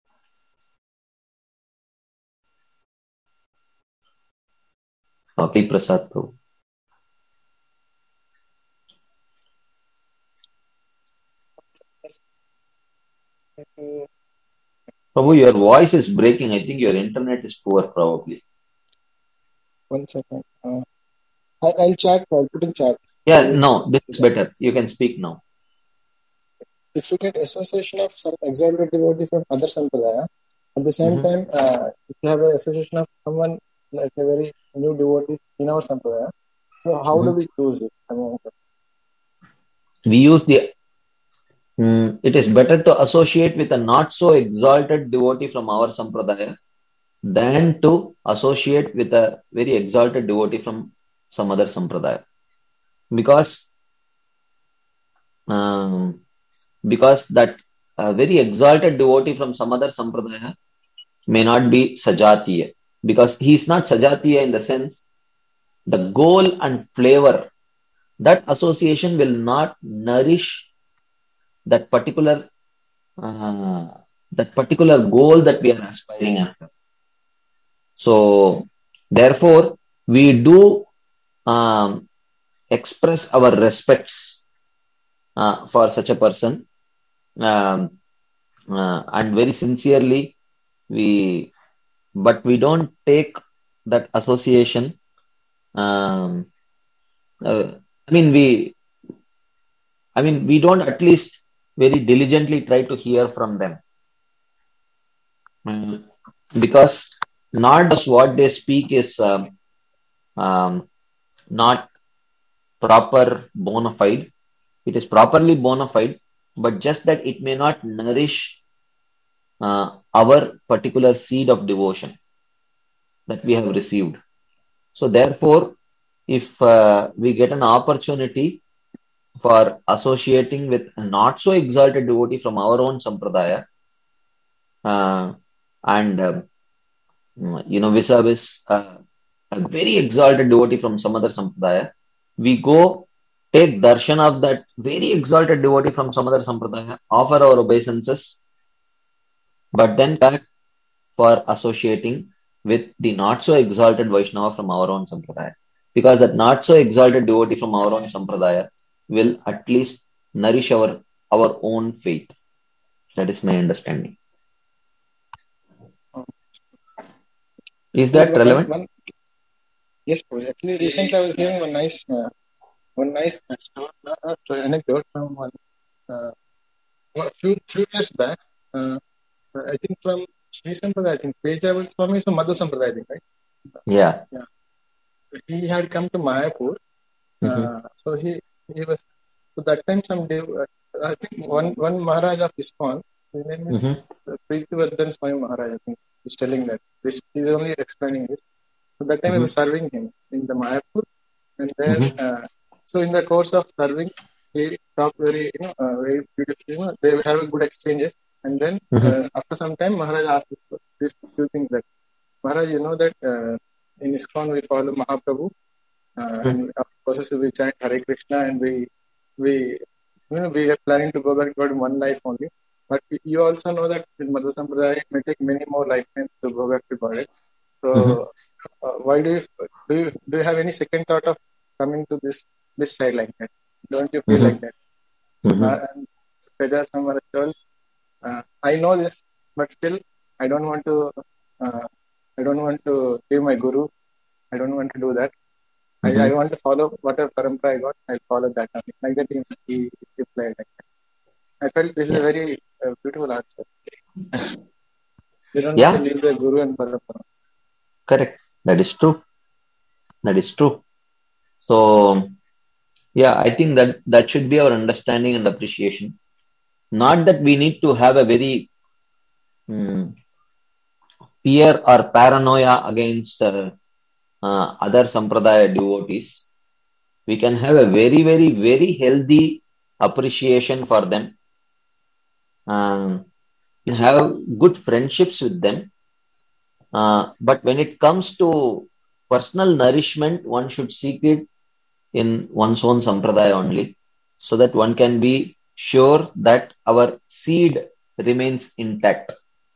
[SPEAKER 1] Okay, Prasad. Prabhu. Prabhu, your voice is breaking. I think your internet is poor, probably.
[SPEAKER 3] one second. Uh, I, I'll chat. I'll put in chat.
[SPEAKER 1] Yeah, no, this is better. You can speak now.
[SPEAKER 3] If you get association of some exalted devotee from other sampradaya, at the same
[SPEAKER 1] Mhm.
[SPEAKER 3] time, uh, if you have an association of someone like a very new devotee in our sampradaya, so how do
[SPEAKER 1] Mhm.
[SPEAKER 3] we choose it among them?
[SPEAKER 1] We use the, mm, it is better to associate with a not so exalted devotee from our sampradaya than to associate with a very exalted devotee from some other sampradaya. Because, um, because that uh, very exalted devotee from some other sampradaya may not be sajatiya. Because he is not sajatiya in the sense the goal and flavor, that association will not nourish that particular uh, that particular goal that we are aspiring after. So therefore, we do um, express our respects uh, for such a person, um, uh, and very sincerely we, but we don't take that association. Um, uh, I mean, we, I mean, we don't at least very diligently try to hear from them. Mm, because not just what they speak is um, um, not proper bona fide. It is properly bona fide, but just that it may not nourish uh, our particular seed of devotion that we have received. So therefore, if uh, we get an opportunity for associating with a not so exalted devotee from our own sampradaya, uh, and um, you know, vis-a-vis uh, a very exalted devotee from some other sampradaya, we go take darshan of that very exalted devotee from some other sampradaya, offer our obeisances, but then back for associating with the not so exalted Vaishnava from our own sampradaya. Because that not so exalted devotee from our own sampradaya will at least nourish our our own faith. That is my understanding. Is that
[SPEAKER 3] One,
[SPEAKER 1] relevant?
[SPEAKER 3] one, yes, bro. Actually, recently I was hearing one nice, uh, one nice uh, story, not, not story, anecdote from one. Uh, a few few years back. Uh, I think from Sri Sampradaya, I think Pejaval Swami is from Madhva Sampradaya, I think, right?
[SPEAKER 1] Yeah.
[SPEAKER 3] Yeah. He had come to Mayapur.
[SPEAKER 1] Mm-hmm.
[SPEAKER 3] Uh, so he he was, so that time some day, uh, I think one one Maharaj of ISKCON, his name is
[SPEAKER 1] Mm-hmm.
[SPEAKER 3] uh, Preetivardhan Swami Maharaj, I think, he's telling that. This he's only explaining this. So that time I was serving him in the Mayapur, and there,
[SPEAKER 1] Mm-hmm.
[SPEAKER 3] uh, so in the course of serving, he talked very, you know, uh, very beautifully. You know, they have a good exchanges, and then
[SPEAKER 1] Mm-hmm.
[SPEAKER 3] uh, after some time, Maharaj asked this, this few things that Maharaj, you know that uh, in ISKCON we follow Mahaprabhu, uh, and our process we chant Hare Krishna, and we we you know we are planning to go back to God in one life only. But you also know that in Madhva Sampradaya it may take many more lifetimes to go back to God.
[SPEAKER 1] Mm-hmm.
[SPEAKER 3] So uh, why do you do you do you have any second thought of coming to this this side like that? Don't you feel like that?
[SPEAKER 1] Mm-hmm.
[SPEAKER 3] Uh, and Peja Samara told, uh, I know this, but still I don't want to. Uh, I don't want to leave my guru. I don't want to do that. I, I want to follow whatever parampara I got. I'll follow that. Like that, he, he replied like that. I felt this is
[SPEAKER 1] Yeah.
[SPEAKER 3] a very uh, beautiful answer. They don't
[SPEAKER 1] Yeah.
[SPEAKER 3] have to leave their Guru and Parampara.
[SPEAKER 1] Correct. That is true. That is true. So, yeah, I think that that should be our understanding and appreciation. Not that we need to have a very um, fear or paranoia against uh, uh, other Sampradaya devotees. We can have a very, very, very healthy appreciation for them. Um, have good friendships with them. Uh, but when it comes to personal nourishment, one should seek it in one's own sampradaya only, so that one can be sure that our seed remains intact.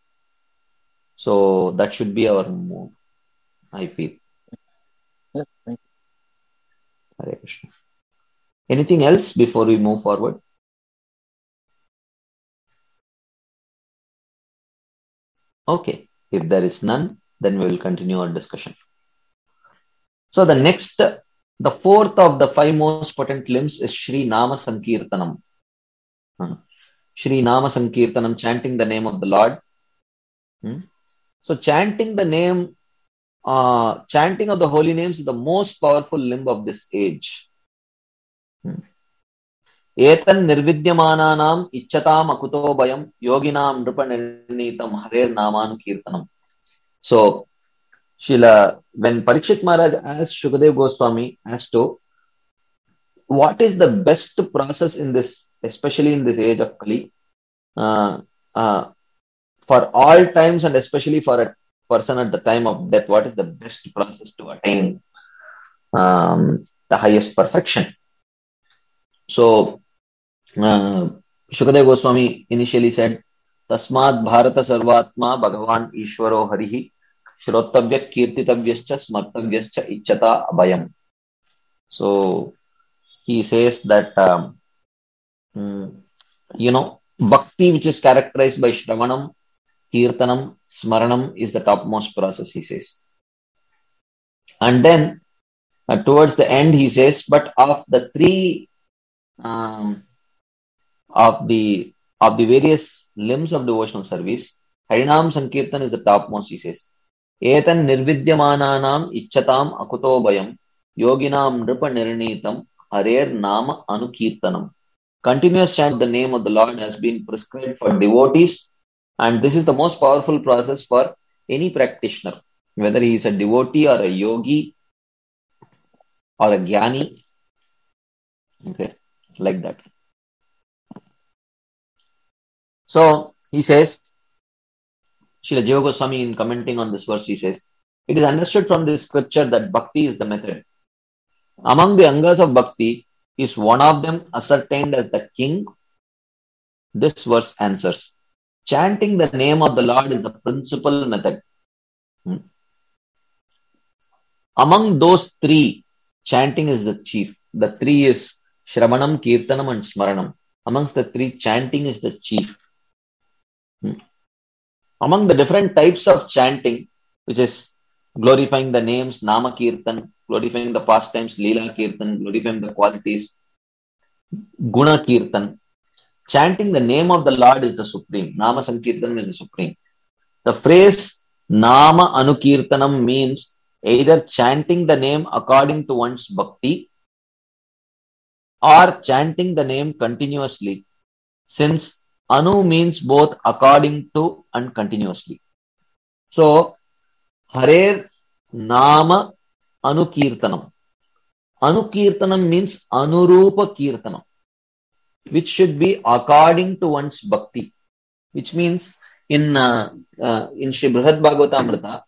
[SPEAKER 1] So that should be our move, I feel.
[SPEAKER 3] Yes, thank you.
[SPEAKER 1] Hare Krishna. Anything else before we move forward? Okay. If there is none, then we will continue our discussion. So the next, the fourth of the five most potent limbs is Sri Nama Sankirtanam. Hmm. Sri Nama Sankirtanam, chanting the name of the Lord. Hmm. So chanting the name, uh, chanting of the holy names is the most powerful limb of this age. Hmm. Etan nirvidyamananam ichchatam akuto bayam yoginam nrupa nirnitam harer naman kirtanam. So, Shila, when Parikshit Maharaj asked Shukadev Goswami as to what is the best process in this, especially in this age of Kali, uh, uh, for all times and especially for a person at the time of death, what is the best process to attain um, the highest perfection? So, uh, Shukadev Goswami initially said, Tasmad Bharata Sarvatma Bhagavan Ishwaro Harihi Shrotavya Kirtitavyascha Smartavyascha Ichchata Abhayam. So, he says that, um, mm, you know, bhakti, which is characterized by Shravanam, Kirtanam, Smaranam, is the topmost process, he says. And then, uh, towards the end, he says, but of the three, um, of the of the various limbs of devotional service, Harinam Sankirtan is the topmost, he says. Etan nirvidyamananam ichchatam akuto bayam yoginam nripa nirnitam harer nama anukirtanam. Continuous chant of the name of the Lord has been prescribed for devotees, and this is the most powerful process for any practitioner, whether he is a devotee or a yogi or a jnani. Okay, like that. So he says, Srila Jiva Goswami, in commenting on this verse, he says, it is understood from this scripture that bhakti is the method. Among the angas of bhakti, is one of them ascertained as the king? This verse answers, chanting the name of the Lord is the principal method. Hmm. Among those three, chanting is the chief. The three is Shravanam, Kirtanam, and Smaranam. Amongst the three, chanting is the chief. Hmm. Among the different types of chanting, which is glorifying the names, Nama Kirtan, glorifying the pastimes, Leela Kirtan, glorifying the qualities, Guna Kirtan, chanting the name of the Lord is the supreme. Nama Sankirtanam is the supreme. The phrase Nama Anukirtanam means either chanting the name according to one's bhakti or chanting the name continuously, since Anu means both according to and continuously. So, Harer Nama Anukirtanam. Anukirtanam means Anurupa Kirtanam, which should be according to one's bhakti, which means in uh, uh, in Sri Brihad Bhagavatamrita,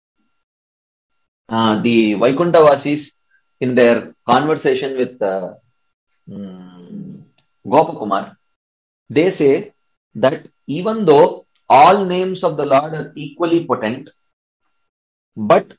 [SPEAKER 1] uh, the Vaikuntavasis, in their conversation with uh, um, Gopakumar, they say that even though all names of the Lord are equally potent, but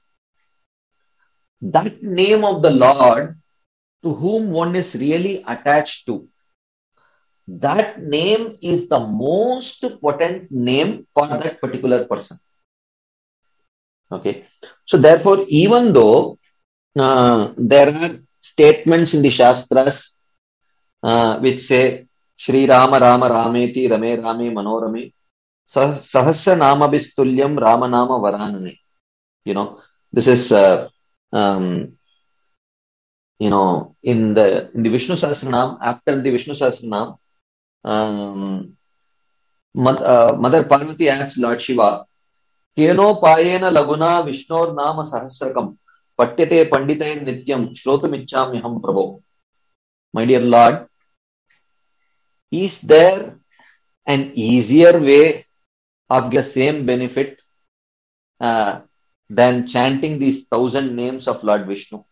[SPEAKER 1] that name of the Lord to whom one is really attached to, that name is the most potent name for that particular person. Okay. So therefore, even though uh, there are statements in the Shastras uh, which say Shri Rama Rama Rameti Rame Rame Manorame Sahasra Nama Bistulyam Ramanama Varanane. You know, this is, uh, um, you know, in the in the Vishnu Sahasranam, after the Vishnu Sahasranam, um, uh, Mother Parvati asks Lord Shiva, Keno Payena Laguna Vishnor Nama Sahasrakam, Patyate Panditayen Nityam, Shrotumicham Prabho. My dear Lord, is there an easier way of the same benefit uh, than chanting these thousand names of Lord Vishnu?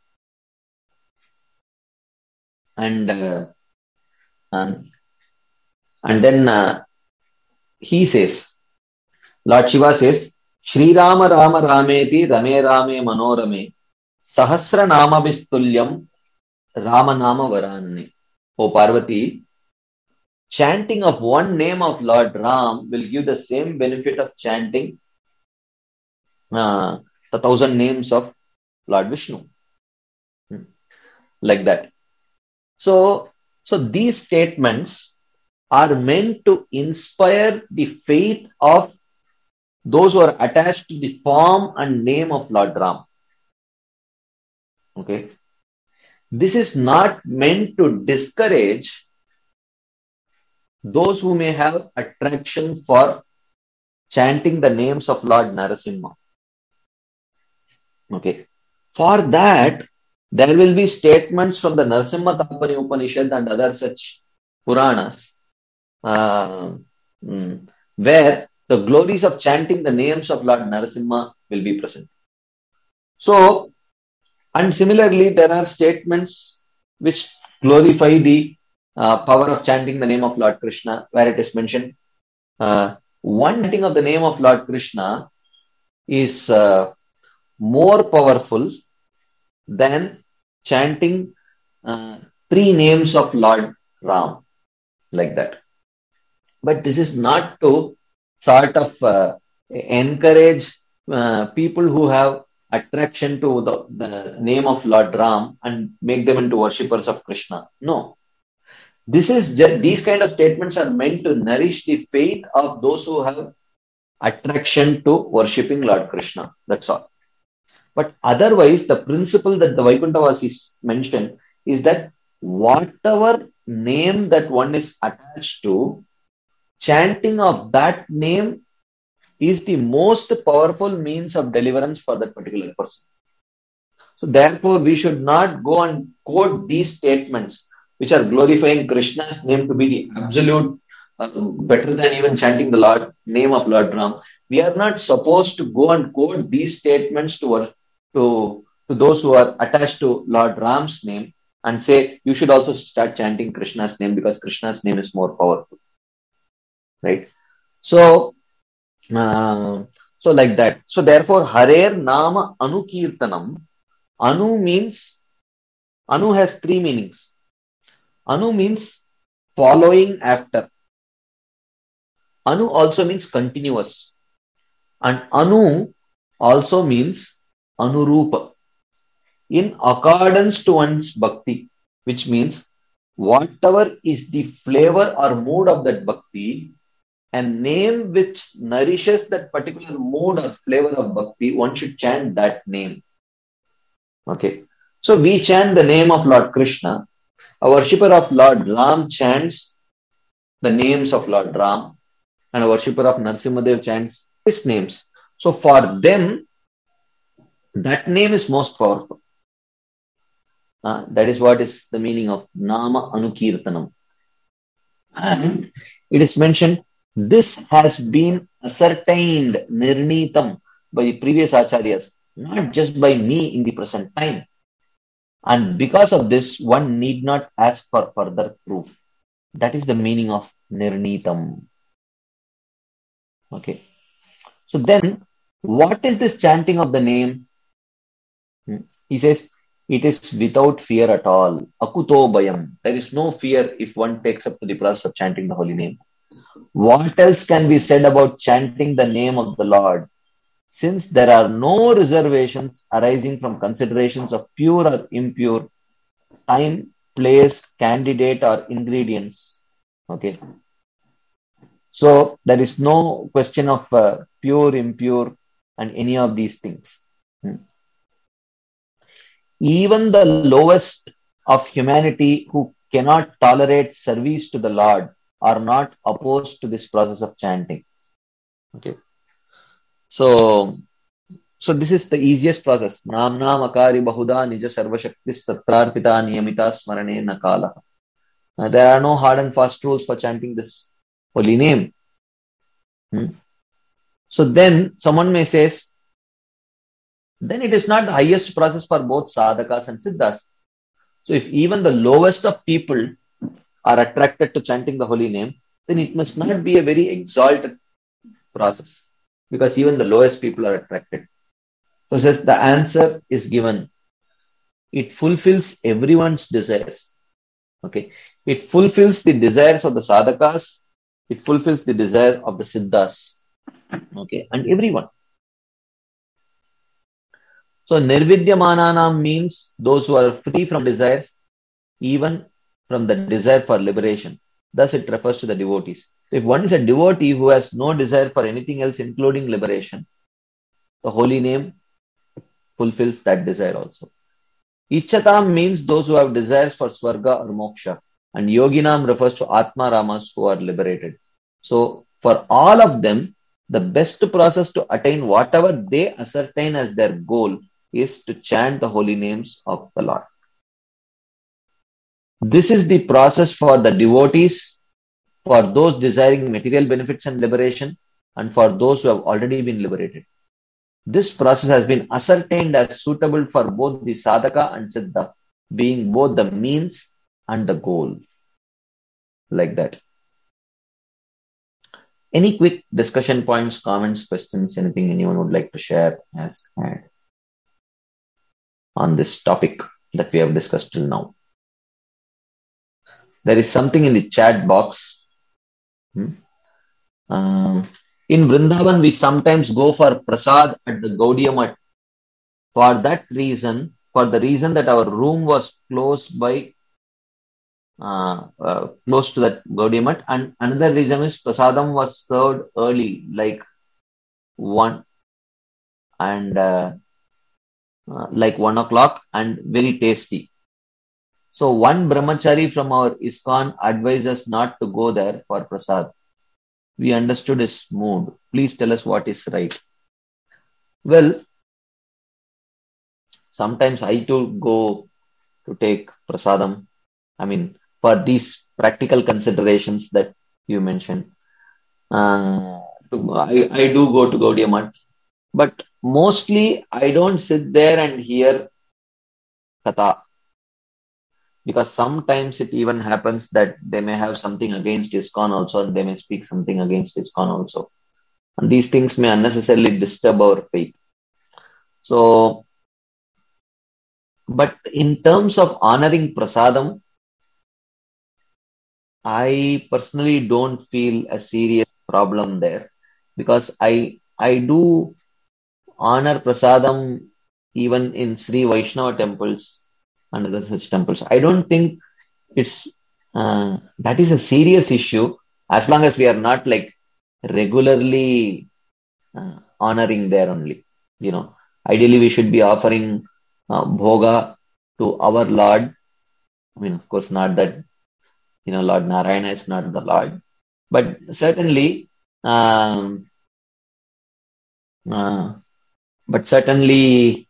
[SPEAKER 1] And uh, um, and then uh, he says, Lord Shiva says, Shri Rama Rama Rameti Rame Rame Manorame Sahasra Nama Bistulyam Rama Nama Varanane. O Parvati, chanting of one name of Lord Ram will give the same benefit of chanting uh, the thousand names of Lord Vishnu. Hmm. Like that. So, so these statements are meant to inspire the faith of those who are attached to the form and name of Lord Ram. Okay. This is not meant to discourage those who may have attraction for chanting the names of Lord Narasimha. Okay. For that, there will be statements from the Narasimha Tapani Upanishad and other such Puranas uh, mm, where the glories of chanting the names of Lord Narasimha will be present. So, and similarly, there are statements which glorify the uh, power of chanting the name of Lord Krishna, where it is mentioned, uh, one chanting of the name of Lord Krishna is uh, more powerful than chanting uh, three names of Lord Ram, like that. But this is not to sort of uh, encourage uh, people who have attraction to the, the name of Lord Ram and make them into worshippers of Krishna. No. This is just, these kind of statements are meant to nourish the faith of those who have attraction to worshipping Lord Krishna. That's all. But otherwise, the principle that the Vaikunthavasi mentioned is that whatever name that one is attached to, chanting of that name is the most powerful means of deliverance for that particular person. So therefore, we should not go and quote these statements which are glorifying Krishna's name to be the absolute uh, better than even chanting the Lord name of Lord Ram. We are not supposed to go and quote these statements to our, to, to those who are attached to Lord Ram's name and say, you should also start chanting Krishna's name because Krishna's name is more powerful. Right? So, uh, so like that. So therefore, Harer Nama Anukirtanam. Anu means, Anu has three meanings. Anu means following after. Anu also means continuous. And Anu also means Anurupa. In accordance to one's bhakti, which means whatever is the flavor or mood of that bhakti, a name which nourishes that particular mood or flavor of bhakti, one should chant that name. Okay. So we chant the name of Lord Krishna. A worshipper of Lord Ram chants the names of Lord Ram. And a worshipper of Narasimhadev chants his names. So for them, that name is most powerful. Uh, that is what is the meaning of Nama Anukirtanam. And it is mentioned, this has been ascertained, nirnitam, by the previous acharyas, not just by me in the present time. And because of this, one need not ask for further proof. That is the meaning of nirnitam. Okay. So then, what is this chanting of the name? He says, it is without fear at all. Akuto bayam. There is no fear if one takes up to the process of chanting the holy name. What else can be said about chanting the name of the Lord? Since there are no reservations arising from considerations of pure or impure, time, place, candidate, or ingredients. Okay. So there is no question of uh, pure, impure, and any of these things. Hmm. Even the lowest of humanity who cannot tolerate service to the Lord are not opposed to this process of chanting. Okay. So, so this is the easiest process. Namna makari bahuda nija sarva shakti satrarpita niyamita smarane nakala. Uh, there are no hard and fast rules for chanting this holy name. Hmm. So then someone may say, then it is not the highest process for both sadhakas and siddhas. So if even the lowest of people are attracted to chanting the holy name, then it must not be a very exalted process, because even the lowest people are attracted. So it says the answer is given. It fulfills everyone's desires. Okay. It fulfills the desires of the sadhakas. It fulfills the desire of the siddhas. Okay. And everyone. So nirvidyamananam means those who are free from desires, even from the desire for liberation. Thus it refers to the devotees. If one is a devotee who has no desire for anything else, including liberation, the holy name fulfills that desire also. Ichatam means those who have desires for swarga or moksha. And yoginam refers to atma ramas who are liberated. So for all of them, the best process to attain whatever they ascertain as their goal is to chant the holy names of the Lord. This is the process for the devotees, for those desiring material benefits and liberation, and for those who have already been liberated. This process has been ascertained as suitable for both the sadhaka and siddha, being both the means and the goal. Like that. Any quick discussion points, comments, questions, anything anyone would like to share, ask, add on this topic that we have discussed till now? There is something in the chat box. Hmm? Uh, in Vrindavan, we sometimes go for prasad at the Gaudiya Math. For that reason, for the reason that our room was close by, uh, uh, close to that Gaudiya Math, and another reason is prasadam was served early, like one and uh, uh, like one o'clock, and very tasty. So one brahmachari from our ISKCON advised us not to go there for prasad. We understood his mood. Please tell us what is right. Well, sometimes I too go to take prasadam. I mean, for these practical considerations that you mentioned. Uh, to, I, I do go to Gaudiya Math. But mostly I don't sit there and hear katha. Because sometimes it even happens that they may have something against ISKCON also, and they may speak something against ISKCON also. And these things may unnecessarily disturb our faith. So, but in terms of honoring prasadam, I personally don't feel a serious problem there, because I I do honor prasadam even in Sri Vaishnava temples and other such temples. I don't think it's uh, that is a serious issue, as long as we are not like regularly uh, honoring there only. You know, ideally we should be offering uh, bhoga to our Lord. I mean, of course, not that, you know, Lord Narayana is not the Lord, but certainly, um, uh, but certainly,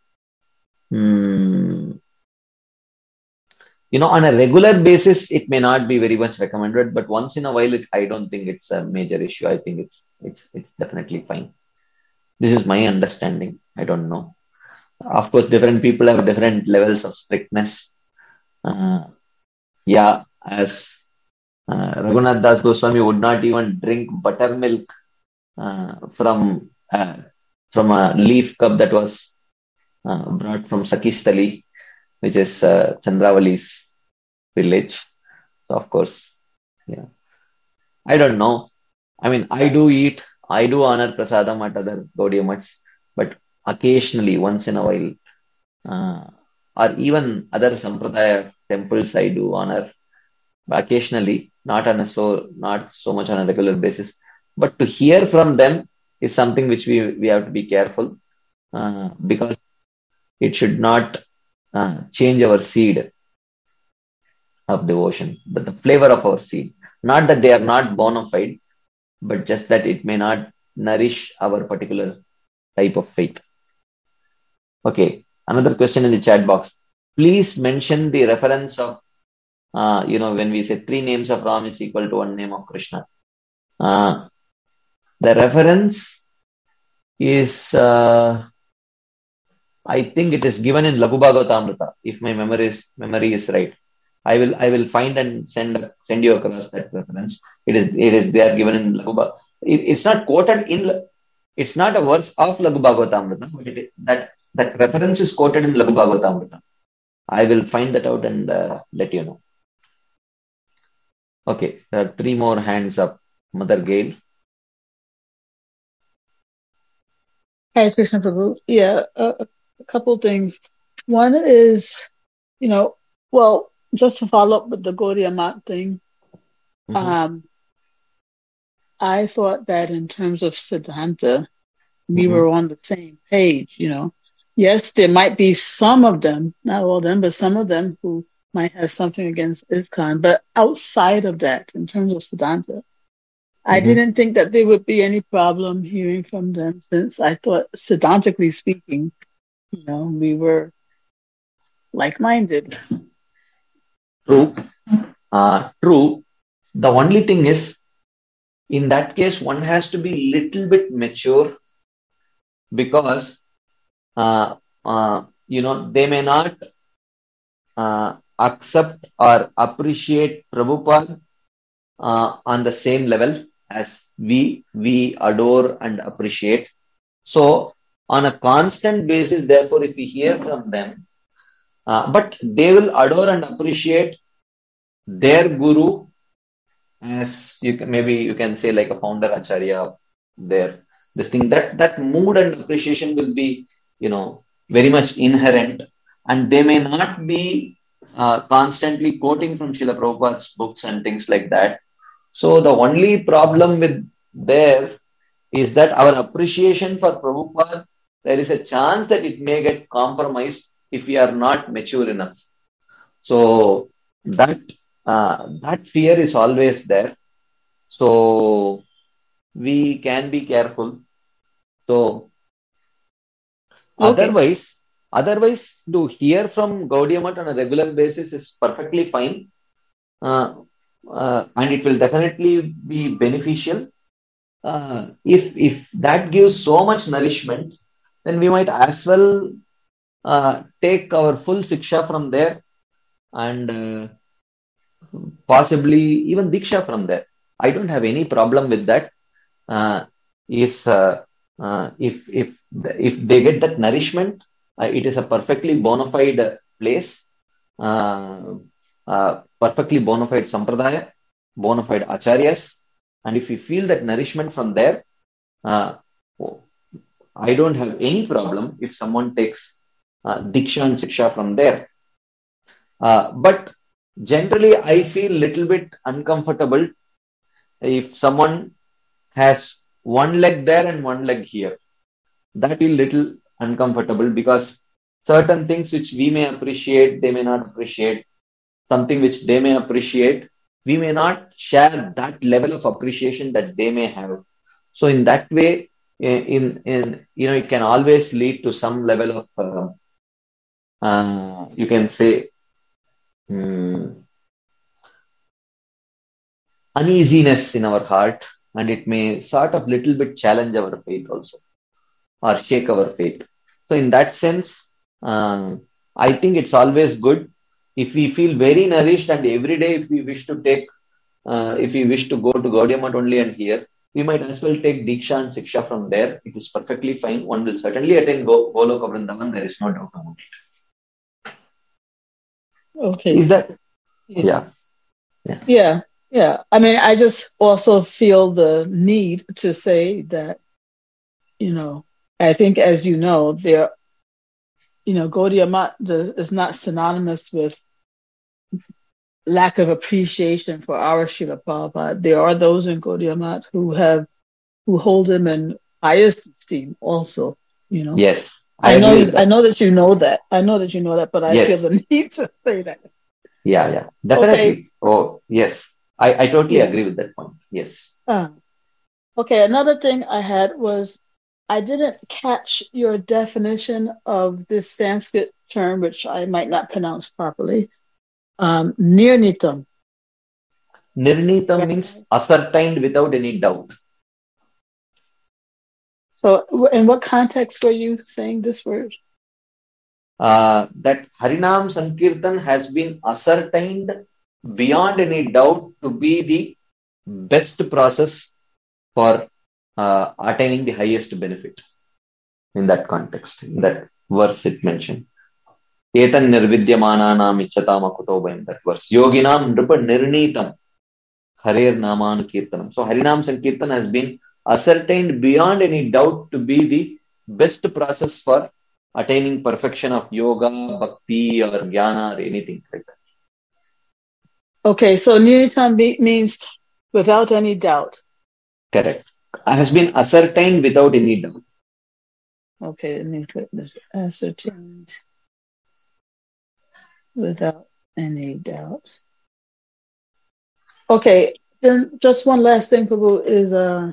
[SPEAKER 1] um, you know, on a regular basis, it may not be very much recommended, but once in a while, it, I don't think it's a major issue. I think it's it's it's definitely fine. This is my understanding. I don't know. Of course, different people have different levels of strictness. Uh, yeah, as uh, Raghunath Das Goswami would not even drink buttermilk uh, from uh, from a leaf cup that was uh, brought from Sakistali, which is uh, Chandravali's village. So of course, yeah. I don't know. I mean, I do eat, I do honor prasadam at other Gaudiya Maths, but occasionally, once in a while, uh, or even other Sampradaya temples, I do honor occasionally, not on a so not so much on a regular basis. But to hear from them is something which we, we have to be careful, uh, because it should not uh, change our seed of devotion, but the flavor of our seed. Not that they are not bona fide, but just that it may not nourish our particular type of faith. Okay, another question in the chat box. Please mention the reference of, uh, you know, when we say three names of Ram is equal to one name of Krishna. Uh, the reference is, uh, I think it is given in Laghu Bhagavatamrita, if my memory is, memory is right. I will I will find and send send you across that reference. It is it is there given in Laghu Bhagavatamrita. It, it's not quoted in, it's not a verse of Laghu Bhagavatamrita, but it is, that that reference is quoted in Laghu Bhagavatamrita. I will find that out and uh, let you know. Okay, there are three more hands up. Mother Gail.
[SPEAKER 4] Hare Krishna Prabhu. Yeah, uh, a couple things. One is, you know, well, just to follow up with the Gaudiya Math thing, mm-hmm. um, I thought that in terms of Siddhanta, we mm-hmm. were on the same page, you know. Yes, there might be some of them, not all of them, but some of them who might have something against ISKCON. But outside of that, in terms of Siddhanta, mm-hmm. I didn't think that there would be any problem hearing from them, since I thought, Siddhantically speaking, you know, we were like-minded.
[SPEAKER 1] True. Uh, true. The only thing is, in that case, one has to be little bit mature, because, uh, uh, you know, they may not uh, accept or appreciate Prabhupada uh, on the same level as we, we adore and appreciate. So, on a constant basis, therefore, if we hear from them, Uh, but they will adore and appreciate their guru as, you can, maybe you can say like a founder acharya there. This thing, that, that mood and appreciation will be, you know, very much inherent, and they may not be uh, constantly quoting from Srila Prabhupada's books and things like that. So the only problem with there is that our appreciation for Prabhupada, there is a chance that it may get compromised if we are not mature enough. So that uh, that fear is always there. So we can be careful. So okay. otherwise, otherwise to hear from Gaudiya Math on a regular basis is perfectly fine, uh, uh, and it will definitely be beneficial. Uh, if if that gives so much nourishment, then we might as well Uh, take our full siksha from there, and uh, possibly even diksha from there. I don't have any problem with that. Uh, is uh, uh, if if if they get that nourishment, uh, it is a perfectly bona fide place, uh, uh, perfectly bona fide sampradaya, bona fide acharyas, and if we feel that nourishment from there, uh, I don't have any problem if someone takes Uh, diksha and siksha from there. Uh, but generally, I feel little bit uncomfortable if someone has one leg there and one leg here. That is little uncomfortable, because certain things which we may appreciate, they may not appreciate. Something which they may appreciate, we may not share that level of appreciation that they may have. So in that way, in in you know, it can always lead to some level of uh, Uh, you can say um, uneasiness in our heart, and it may sort of little bit challenge our faith also, or shake our faith. So in that sense, uh, I think it's always good if we feel very nourished, and every day if we wish to take, uh, if we wish to go to Gaudiya Math only and here, we might as well take Diksha and Siksha from there. It is perfectly fine. One will certainly attend Go- Goloka Vrindavan. There is no doubt about it.
[SPEAKER 4] Okay.
[SPEAKER 1] Is that? Yeah.
[SPEAKER 4] Yeah. Yeah. Yeah. I mean, I just also feel the need to say that, you know, I think, as you know, there, you know, Gaudiya Math is not synonymous with lack of appreciation for our Srila Prabhupada. There are those in Gaudiya Math who have who hold him in highest esteem also, you know.
[SPEAKER 1] Yes. I,
[SPEAKER 4] I know
[SPEAKER 1] agree with
[SPEAKER 4] I
[SPEAKER 1] that.
[SPEAKER 4] know that you know that. I know that you know that, but I feel
[SPEAKER 1] Yes.
[SPEAKER 4] the need to say that.
[SPEAKER 1] Yeah, yeah. Definitely.
[SPEAKER 4] Okay.
[SPEAKER 1] Oh, yes. I, I totally
[SPEAKER 4] Yeah.
[SPEAKER 1] agree with that point. Yes.
[SPEAKER 4] Uh, okay, another thing I had was I didn't catch your definition of this Sanskrit term, which I might not pronounce properly. Um, nirnitam.
[SPEAKER 1] Nirnitam means ascertained without any doubt.
[SPEAKER 4] So, w- in what context were you saying this word?
[SPEAKER 1] Uh, that Harinam Sankirtan has been ascertained beyond any doubt to be the best process for uh, attaining the highest benefit in that context, in that verse it mentioned. Etan nirvidyamananam ichatama kutoba, in that verse. Yoginam nripa nirnitam harer namanu kirtanam. So Harinam Sankirtan has been ascertained beyond any doubt to be the best process for attaining perfection of yoga, bhakti, or jnana, or anything like that.
[SPEAKER 4] Okay, so nirnitam be- means without any doubt.
[SPEAKER 1] Correct. Has been ascertained without any doubt.
[SPEAKER 4] Okay, let me put this ascertained without any doubt. Okay, then just one last thing, Prabhu, is uh,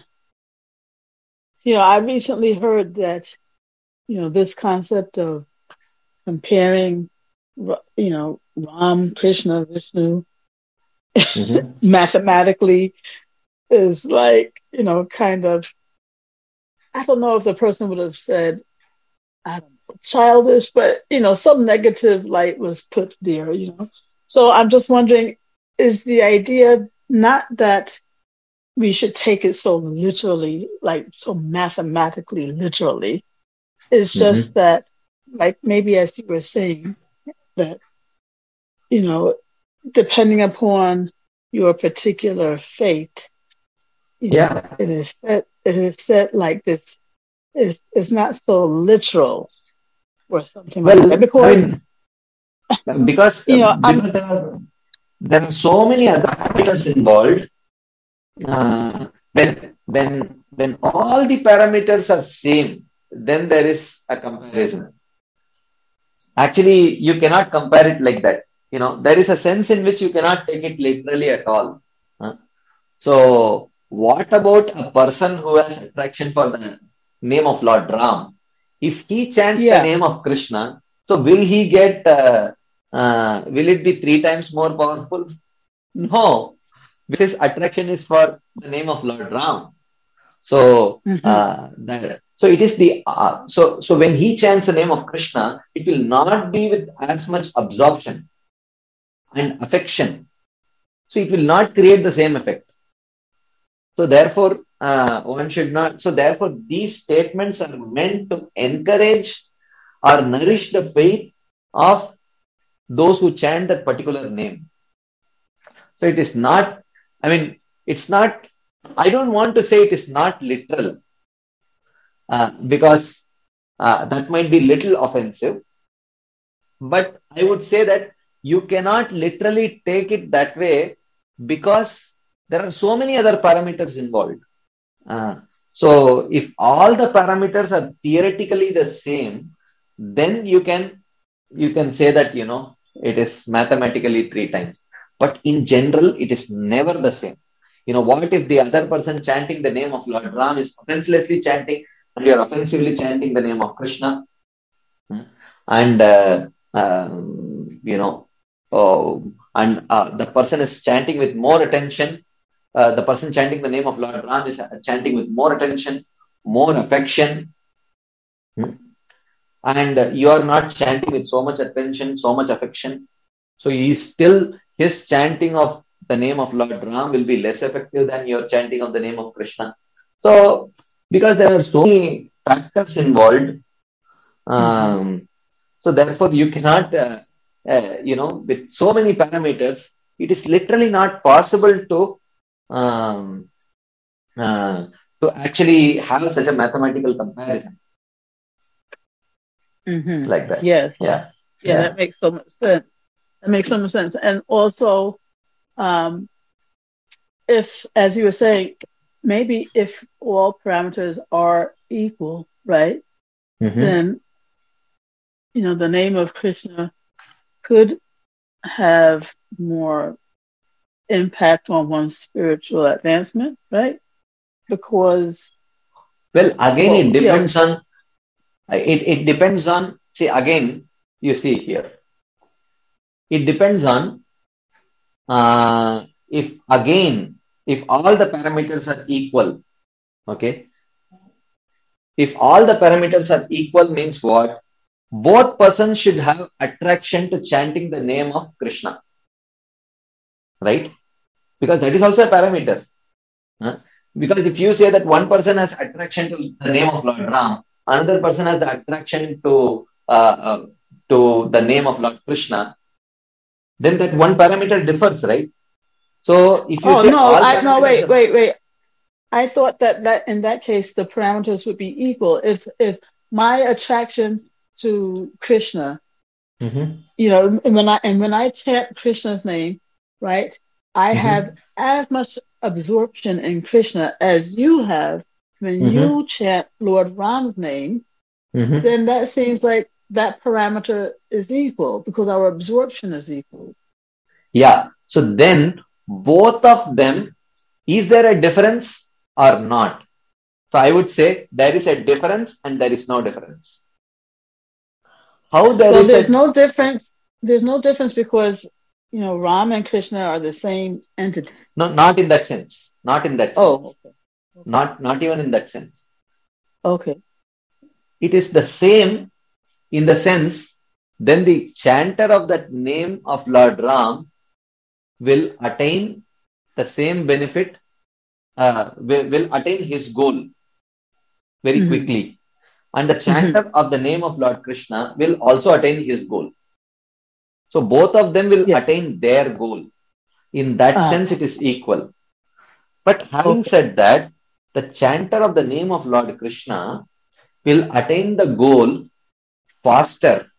[SPEAKER 4] you know, I recently heard that, you know, this concept of comparing, Ra- you know, Ram, Krishna, Vishnu,
[SPEAKER 1] Mm-hmm.
[SPEAKER 4] mathematically is like, you know, kind of, I don't know if the person would have said, I don't know, childish, but, you know, some negative light was put there, you know. So I'm just wondering, is the idea not that we should take it so literally, like so mathematically literally? It's
[SPEAKER 1] Mm-hmm.
[SPEAKER 4] just that, like maybe as you were saying, that, you know, depending upon your particular faith, you know,
[SPEAKER 1] Yeah.
[SPEAKER 4] it is set, it is set like this. It's, it's not so literal or something like
[SPEAKER 1] Well,
[SPEAKER 4] that.
[SPEAKER 1] I
[SPEAKER 4] Because,
[SPEAKER 1] mean, because
[SPEAKER 4] you know, I'm,
[SPEAKER 1] because there are there are so many other parameters involved. Uh, when when when all the parameters are same, then there is a comparison. Actually, you cannot compare it like that. You know, there is a sense in which you cannot take it literally at all. Huh? So, what about a person who has attraction for the name of Lord Ram? If he chants the
[SPEAKER 4] yeah.
[SPEAKER 1] name of Krishna, so will he get, uh, uh, will it be three times more powerful? No, because his attraction is for the name of Lord Ram. So,
[SPEAKER 4] Mm-hmm.
[SPEAKER 1] uh, that, so it is the, uh, so, so when he chants the name of Krishna, it will not be with as much absorption and affection. So it will not create the same effect. So therefore, uh, one should not, so therefore these statements are meant to encourage or nourish the faith of those who chant that particular name. So it is not, I mean, it's not, I don't want to say it is not literal, uh, because uh, that might be little offensive. But I would say that you cannot literally take it that way because there are so many other parameters involved. Uh, so if all the parameters are theoretically the same, then you can you can say that you know it is mathematically three times. But in general, it is never the same. You know, what if the other person chanting the name of Lord Ram is offenselessly chanting, and you are offensively chanting the name of Krishna, and uh, um, you know, uh, and uh, the person is chanting with more attention. Uh, the person chanting the name of Lord Ram is chanting with more attention, more affection, hmm? and uh, you are not chanting with so much attention, so much affection. So he is still, his chanting of the name of Lord Ram will be less effective than your chanting of the name of Krishna. So because there are so many factors involved, um,
[SPEAKER 4] Mm-hmm.
[SPEAKER 1] so therefore you cannot, uh, uh, you know, with so many parameters, it is literally not possible to um, uh, to actually have such a mathematical comparison
[SPEAKER 4] Mm-hmm.
[SPEAKER 1] like that.
[SPEAKER 4] Yes.
[SPEAKER 1] Yeah.
[SPEAKER 4] Yeah,
[SPEAKER 1] Yeah.
[SPEAKER 4] that makes so much sense. That makes so much sense. And also, um, if, as you were saying, maybe if all parameters are equal, right,
[SPEAKER 1] Mm-hmm.
[SPEAKER 4] then, you know, the name of Krishna could have more impact on one's spiritual advancement, right? Because,
[SPEAKER 1] Well, again,
[SPEAKER 4] well,
[SPEAKER 1] it
[SPEAKER 4] yeah.
[SPEAKER 1] depends on, it, it depends on, see, again, you see here, it depends on, uh, if again, if all the parameters are equal, okay, if all the parameters are equal means what? Both persons should have attraction to chanting the name of Krishna, right? Because that is also a parameter. Huh? Because if you say that one person has attraction to the name of Lord Ram, another person has the attraction to uh, uh, to the name of Lord Krishna, then that one parameter differs, right? So if you
[SPEAKER 4] Oh,
[SPEAKER 1] say
[SPEAKER 4] no,
[SPEAKER 1] all
[SPEAKER 4] I, no,
[SPEAKER 1] parameters
[SPEAKER 4] wait,
[SPEAKER 1] are,
[SPEAKER 4] wait, wait. I thought that, that in that case, the parameters would be equal. If, if my attraction to Krishna,
[SPEAKER 1] Mhm,
[SPEAKER 4] you know, and when I, and when I chant Krishna's name, right, I have
[SPEAKER 1] mhm,
[SPEAKER 4] as much absorption in Krishna as you have when
[SPEAKER 1] mhm,
[SPEAKER 4] you chant Lord Ram's name,
[SPEAKER 1] mhm.
[SPEAKER 4] then that seems like that parameter is equal because our absorption is equal.
[SPEAKER 1] Yeah. So then both of them, is there a difference or not? So I would say there is a difference and there is no difference. How there
[SPEAKER 4] Well,
[SPEAKER 1] is
[SPEAKER 4] there's
[SPEAKER 1] a,
[SPEAKER 4] no difference. There's no difference because, you know, Ram and Krishna are the same entity.
[SPEAKER 1] no, not in that sense, not in that sense,
[SPEAKER 4] Oh, okay. Okay.
[SPEAKER 1] not, not even in that sense.
[SPEAKER 4] Okay.
[SPEAKER 1] It is the same in the sense, then the chanter of that name of Lord Ram will attain the same benefit, uh, will, will attain his goal very
[SPEAKER 4] Mm-hmm.
[SPEAKER 1] quickly. And the
[SPEAKER 4] Mm-hmm.
[SPEAKER 1] chanter of the name of Lord Krishna will also attain his goal. So both of them will
[SPEAKER 4] Yeah.
[SPEAKER 1] attain their goal. In that
[SPEAKER 4] Uh,
[SPEAKER 1] sense, it is equal. But having
[SPEAKER 4] okay.
[SPEAKER 1] said that, the chanter of the name of Lord Krishna will attain the goal faster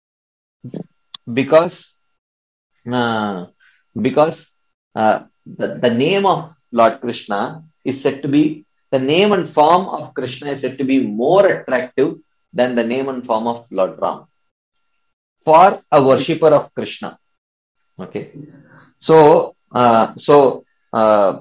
[SPEAKER 1] because uh, because uh, the, the name of Lord Krishna is said to be, the name and form of Krishna is said to be more attractive than the name and form of Lord Ram for a worshipper of Krishna. Okay, so uh, so uh,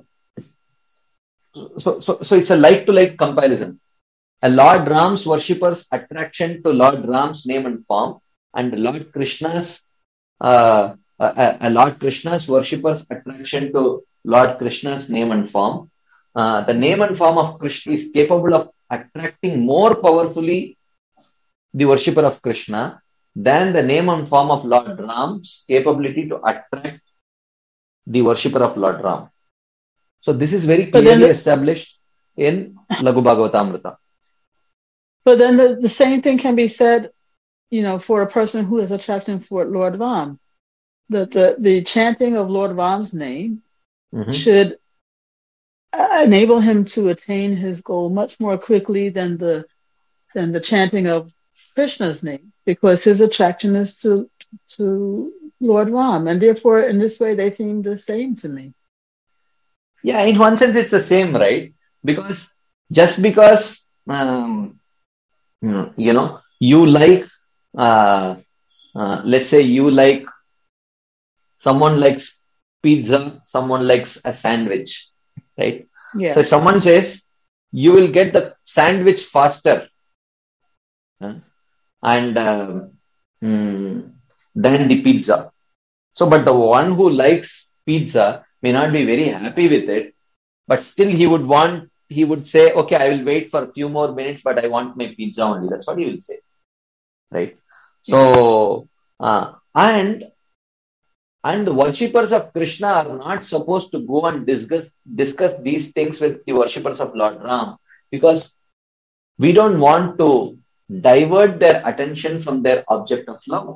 [SPEAKER 1] so so so it's a like to like comparison. A Lord Ram's worshippers' attraction to Lord Ram's name and form, and Lord Krishna's uh, a, a Lord Krishna's worshippers' attraction to Lord Krishna's name and form. Uh, the name and form of Krishna is capable of attracting more powerfully the worshipper of Krishna than the name and form of Lord Ram's capability to attract the worshipper of Lord Ram. So this is very
[SPEAKER 4] But then,
[SPEAKER 1] clearly
[SPEAKER 4] the,
[SPEAKER 1] established in Laghu Bhagavatamrita.
[SPEAKER 4] but then the, the same thing can be said, you know, for a person who is attracting for Lord Ram. The, the, the chanting of Lord Ram's name
[SPEAKER 1] Mm-hmm.
[SPEAKER 4] should enable him to attain his goal much more quickly than the than the chanting of Krishna's name, because his attraction is to to Lord Ram, and therefore, in this way, they seem the same to me.
[SPEAKER 1] Yeah, in one sense, it's the same, right? Because just because um, you know you like, uh, uh, let's say you like, someone likes pizza, someone likes a sandwich, right? So
[SPEAKER 4] Yeah.
[SPEAKER 1] if someone says you will get the sandwich faster, uh, and uh, mm, than the pizza. So, but the one who likes pizza may not be very happy with it, but still he would want, he would say, okay, I will wait for a few more minutes, but I want my pizza only. That's what he will say, right?
[SPEAKER 4] Yeah.
[SPEAKER 1] So, uh, and and the worshippers of Krishna are not supposed to go and discuss discuss these things with the worshippers of Lord Ram, because we don't want to divert their attention from their object of love.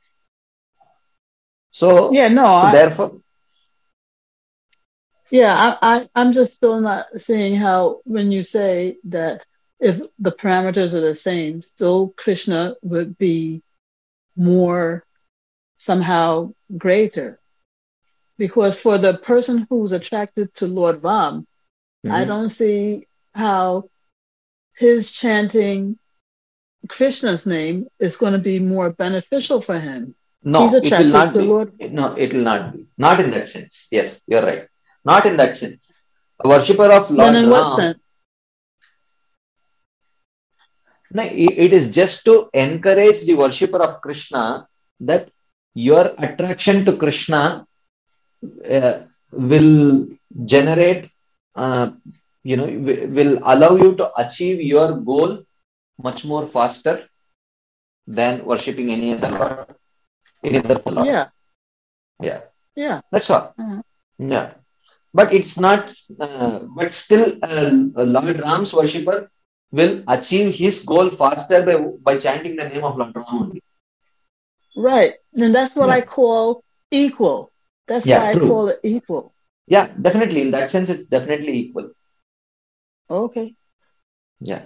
[SPEAKER 1] So,
[SPEAKER 4] Yeah. No.
[SPEAKER 1] so
[SPEAKER 4] I.
[SPEAKER 1] therefore,
[SPEAKER 4] Yeah. I, I. I'm just still not seeing how when you say that if the parameters are the same, still Krishna would be more somehow greater. Because for the person who's attracted to Lord Ram, Mm-hmm. I don't see how his chanting Krishna's name is going to be more beneficial for him.
[SPEAKER 1] No,
[SPEAKER 4] He's
[SPEAKER 1] it will
[SPEAKER 4] attracted
[SPEAKER 1] not
[SPEAKER 4] to
[SPEAKER 1] be.
[SPEAKER 4] Lord.
[SPEAKER 1] No, it will not be. Not in that sense. Yes, you're right. Not in that sense. A worshipper of Lord
[SPEAKER 4] Then in what
[SPEAKER 1] Ram.
[SPEAKER 4] sense?
[SPEAKER 1] No, it it is just to encourage the worshipper of Krishna that your attraction to Krishna uh, will generate, uh, you know, wi- will allow you to achieve your goal much more faster than worshipping any other Lord, any other Lord.
[SPEAKER 4] Yeah,
[SPEAKER 1] Yeah,
[SPEAKER 4] yeah.
[SPEAKER 1] that's all.
[SPEAKER 4] Uh-huh.
[SPEAKER 1] Yeah, but it's not. Uh, but still, uh, Lord Ram's worshipper will achieve his goal faster by by chanting the name of Lord Ram only.
[SPEAKER 4] Right. And that's what
[SPEAKER 1] Yeah.
[SPEAKER 4] I call equal. That's
[SPEAKER 1] Yeah,
[SPEAKER 4] why I
[SPEAKER 1] true.
[SPEAKER 4] call it equal.
[SPEAKER 1] Yeah, definitely. In that sense, it's definitely equal.
[SPEAKER 4] Okay.
[SPEAKER 1] Yeah.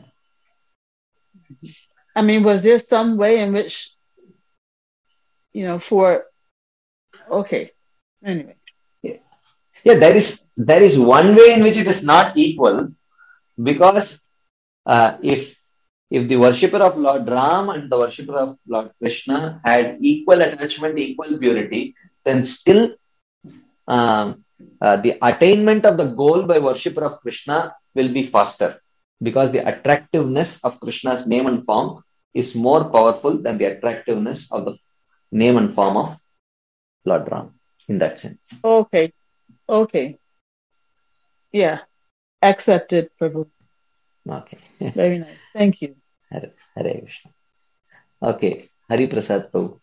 [SPEAKER 4] I mean, was there some way in which, you know, for, okay. Anyway.
[SPEAKER 1] Yeah, yeah, there is there is one way in which it is not equal, because uh, if if the worshipper of Lord Ram and the worshipper of Lord Krishna had equal attachment, equal purity, then still um, uh, the attainment of the goal by worshipper of Krishna will be faster, because the attractiveness of Krishna's name and form is more powerful than the attractiveness of the name and form of Lord Ram, in that sense.
[SPEAKER 4] Okay. Okay. Yeah. Accepted, Prabhu.
[SPEAKER 1] Okay.
[SPEAKER 4] Very nice. Thank you.
[SPEAKER 1] Hare, Hare Krishna. Okay. Hari Prasad Prabhu.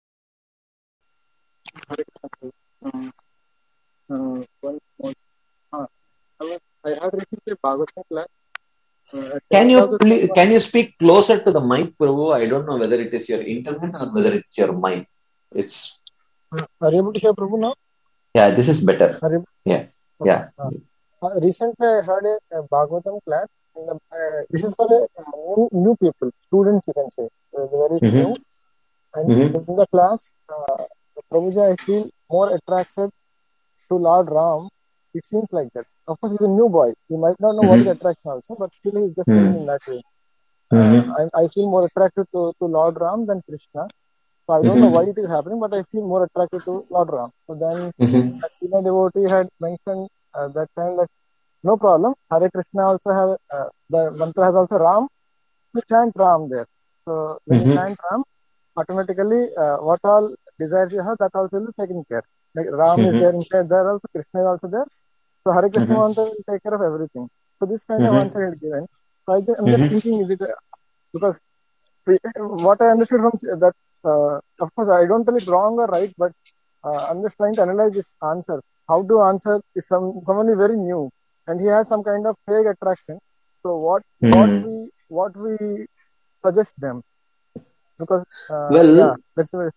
[SPEAKER 3] Hare Krishna. Um, uh, one more. Uh, I, was, I had recently a Bhagavatam class. Uh, at
[SPEAKER 1] Can
[SPEAKER 3] the end of
[SPEAKER 1] you
[SPEAKER 3] the
[SPEAKER 1] please,
[SPEAKER 3] class,
[SPEAKER 1] can you speak closer to the mic, Prabhu? I don't know whether it is your internet or whether it's your mic. It's
[SPEAKER 3] uh, are you able to hear Prabhu now?
[SPEAKER 1] yeah, this is better.
[SPEAKER 3] Are you,
[SPEAKER 1] Yeah,
[SPEAKER 3] okay.
[SPEAKER 1] yeah.
[SPEAKER 3] Uh, uh, recently, I heard a, a Bhagavatam class. In the, uh, this is for the uh, new, new people, students, you can say. Uh, they're very
[SPEAKER 1] Mm-hmm.
[SPEAKER 3] new. And
[SPEAKER 1] Mm-hmm.
[SPEAKER 3] in the class, uh, Prabhuji, I feel more attracted to Lord Ram. It seems like that. Of course, he's a new boy. He might not know what is
[SPEAKER 1] Mm-hmm.
[SPEAKER 3] attraction also, but still he's just
[SPEAKER 1] Mm-hmm.
[SPEAKER 3] telling in that way. Uh,
[SPEAKER 1] Mm-hmm.
[SPEAKER 3] I, I feel more attracted to, to Lord Ram than Krishna. So I don't know why it is happening, but I feel more attracted to Lord Ram. So then
[SPEAKER 1] Mm-hmm.
[SPEAKER 3] that senior devotee had mentioned uh, that time that no problem. Hare Krishna also have uh, the mantra has also Ram. You chant Ram there. So when you
[SPEAKER 1] Mm-hmm.
[SPEAKER 3] chant Ram, automatically uh, what all desires you have, that also will be taken care. Like Ram is
[SPEAKER 1] Mm-hmm.
[SPEAKER 3] there inside there also, Krishna is also there. So Hare Krishna
[SPEAKER 1] Mm-hmm.
[SPEAKER 3] mantra will take care of everything. So this kind of
[SPEAKER 1] Mm-hmm.
[SPEAKER 3] answer is given. So I just, I'm just
[SPEAKER 1] Mm-hmm.
[SPEAKER 3] thinking, is it uh, because we, what I understood from that, uh, of course, I don't tell it's wrong or right, but uh, I'm just trying to analyze this answer. How to answer if some someone is very new and he has some kind of vague attraction. So what what
[SPEAKER 1] Mm-hmm.
[SPEAKER 3] we what we suggest them? Because uh,
[SPEAKER 1] Well,
[SPEAKER 3] yeah, that's a,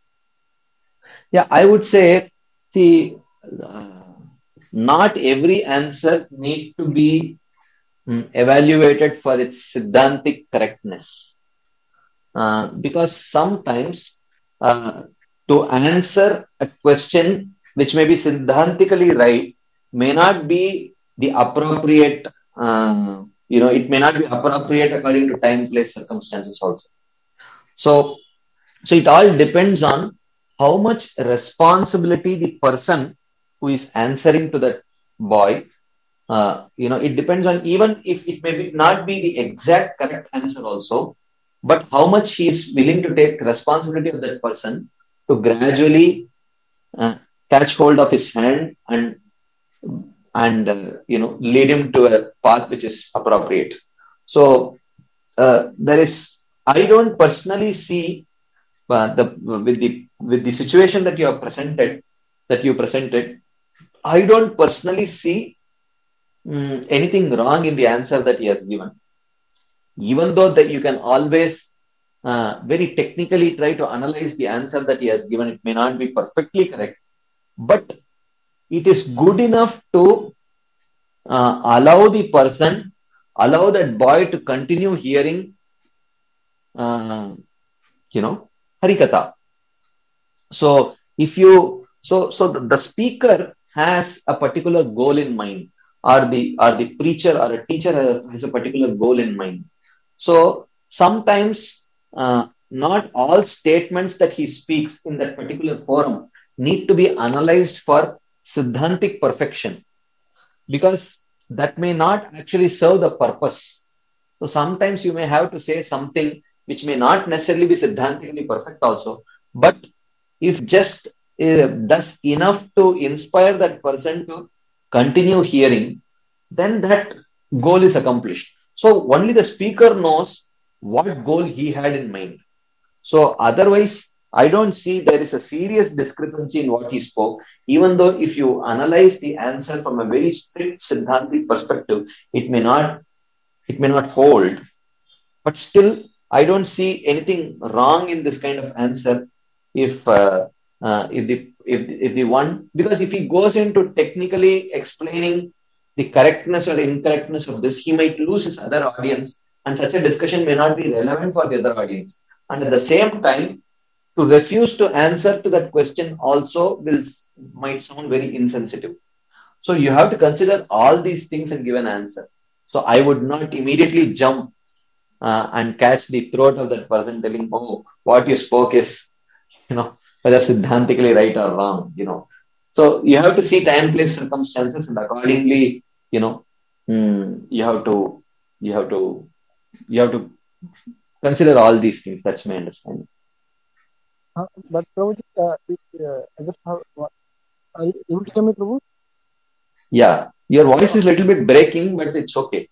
[SPEAKER 1] yeah, I would say, see, uh, not every answer need to be mm, evaluated for its Siddhantic correctness. Uh, because sometimes uh, to answer a question which may be Siddhantically right may not be the appropriate, uh, you know, it may not be appropriate according to time, place, circumstances also. So, so it all depends on how much responsibility the person who is answering to that boy, uh, you know, it depends on, even if it may be not be the exact correct answer also, but how much he is willing to take responsibility of that person to gradually uh, catch hold of his hand and and uh, you know, lead him to a path which is appropriate. So uh, there is, I don't personally see uh, the with the with the situation that you have presented that you presented, I don't personally see mm, anything wrong in the answer that he has given, even though that you can always uh, very technically try to analyze the answer that he has given. It may not be perfectly correct, but it is good enough to uh, allow the person, allow that boy to continue hearing, uh, you know, Harikatha. So if you, so, so the, the speaker has a particular goal in mind. or the or the preacher or a teacher has, has a particular goal in mind. So sometimes uh, not all statements that he speaks in that particular forum need to be analyzed for Siddhantic perfection, because that may not actually serve the purpose. So sometimes you may have to say something which may not necessarily be Siddhantically perfect also, but if just uh, does enough to inspire that person to continue hearing, then that goal is accomplished. So only the speaker knows what goal he had in mind. So otherwise, I don't see there is a serious discrepancy in what he spoke, even though if you analyze the answer from a very strict Siddhantic perspective, it may not, it may not hold. But still, I don't see anything wrong in this kind of answer if uh, uh, if the if if the one, because if he goes into technically explaining the correctness or incorrectness of this, he might lose his other audience, and such a discussion may not be relevant for the other audience. And at the same time, to refuse to answer to that question also will might sound very insensitive. So you have to consider all these things and give an answer. So I would not immediately jump uh, and catch the throat of that person telling, oh, what you spoke is, you know, whether Siddhantically right or wrong, you know. So you have to see time, place, circumstances, and accordingly, you know, mm, you have to, you have to, you have to consider all these things. That's my understanding.
[SPEAKER 3] Uh, but Prabhuji, uh, it, uh, I just have. Are you able to hear me, Prabhu?
[SPEAKER 1] Yeah, your voice is a little bit breaking, but it's okay.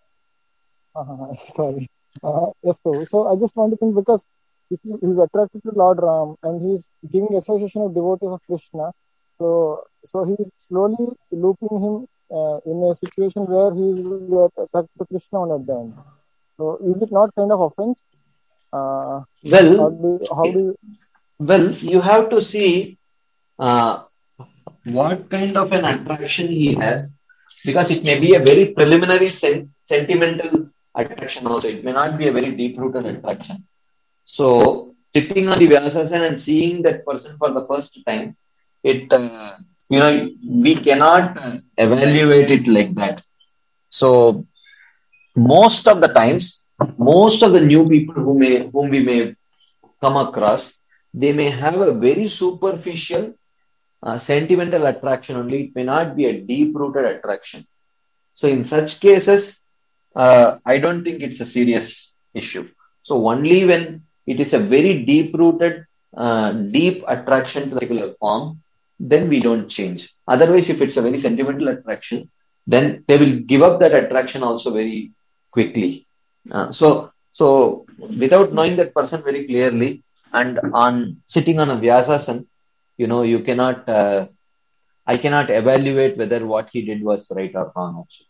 [SPEAKER 3] Uh, sorry. Uh, yes, Prabhu. So I just want to think, because if he is attracted to Lord Ram and he is giving association of devotees of Krishna, so so he is slowly looping him uh, in a situation where he will get attracted to Krishna only at the end. So is it not kind of offense? Uh,
[SPEAKER 1] well,
[SPEAKER 3] how do, how do you...
[SPEAKER 1] well, you have to see uh, what kind of an attraction he has, because it may be a very preliminary sen- sentimental attraction also. It may not be a very deep-rooted attraction. So sitting on the Vyasasana and seeing that person for the first time, it uh, you know we cannot uh, evaluate it like that. So most of the times, most of the new people who may whom we may come across, they may have a very superficial uh, sentimental attraction only. It may not be a deep-rooted attraction. So in such cases, uh, I don't think it's a serious issue. So only when it is a very deep-rooted, uh, deep attraction to the particular form, then we don't change. Otherwise, if it's a very sentimental attraction, then they will give up that attraction also very quickly. Uh, so, so without knowing that person very clearly and on sitting on a Vyasasana, you know, you cannot, uh, I cannot evaluate whether what he did was right or wrong also.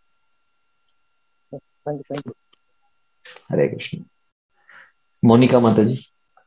[SPEAKER 3] Thank you, thank you.
[SPEAKER 1] Hare Krishna. Monica Mataji.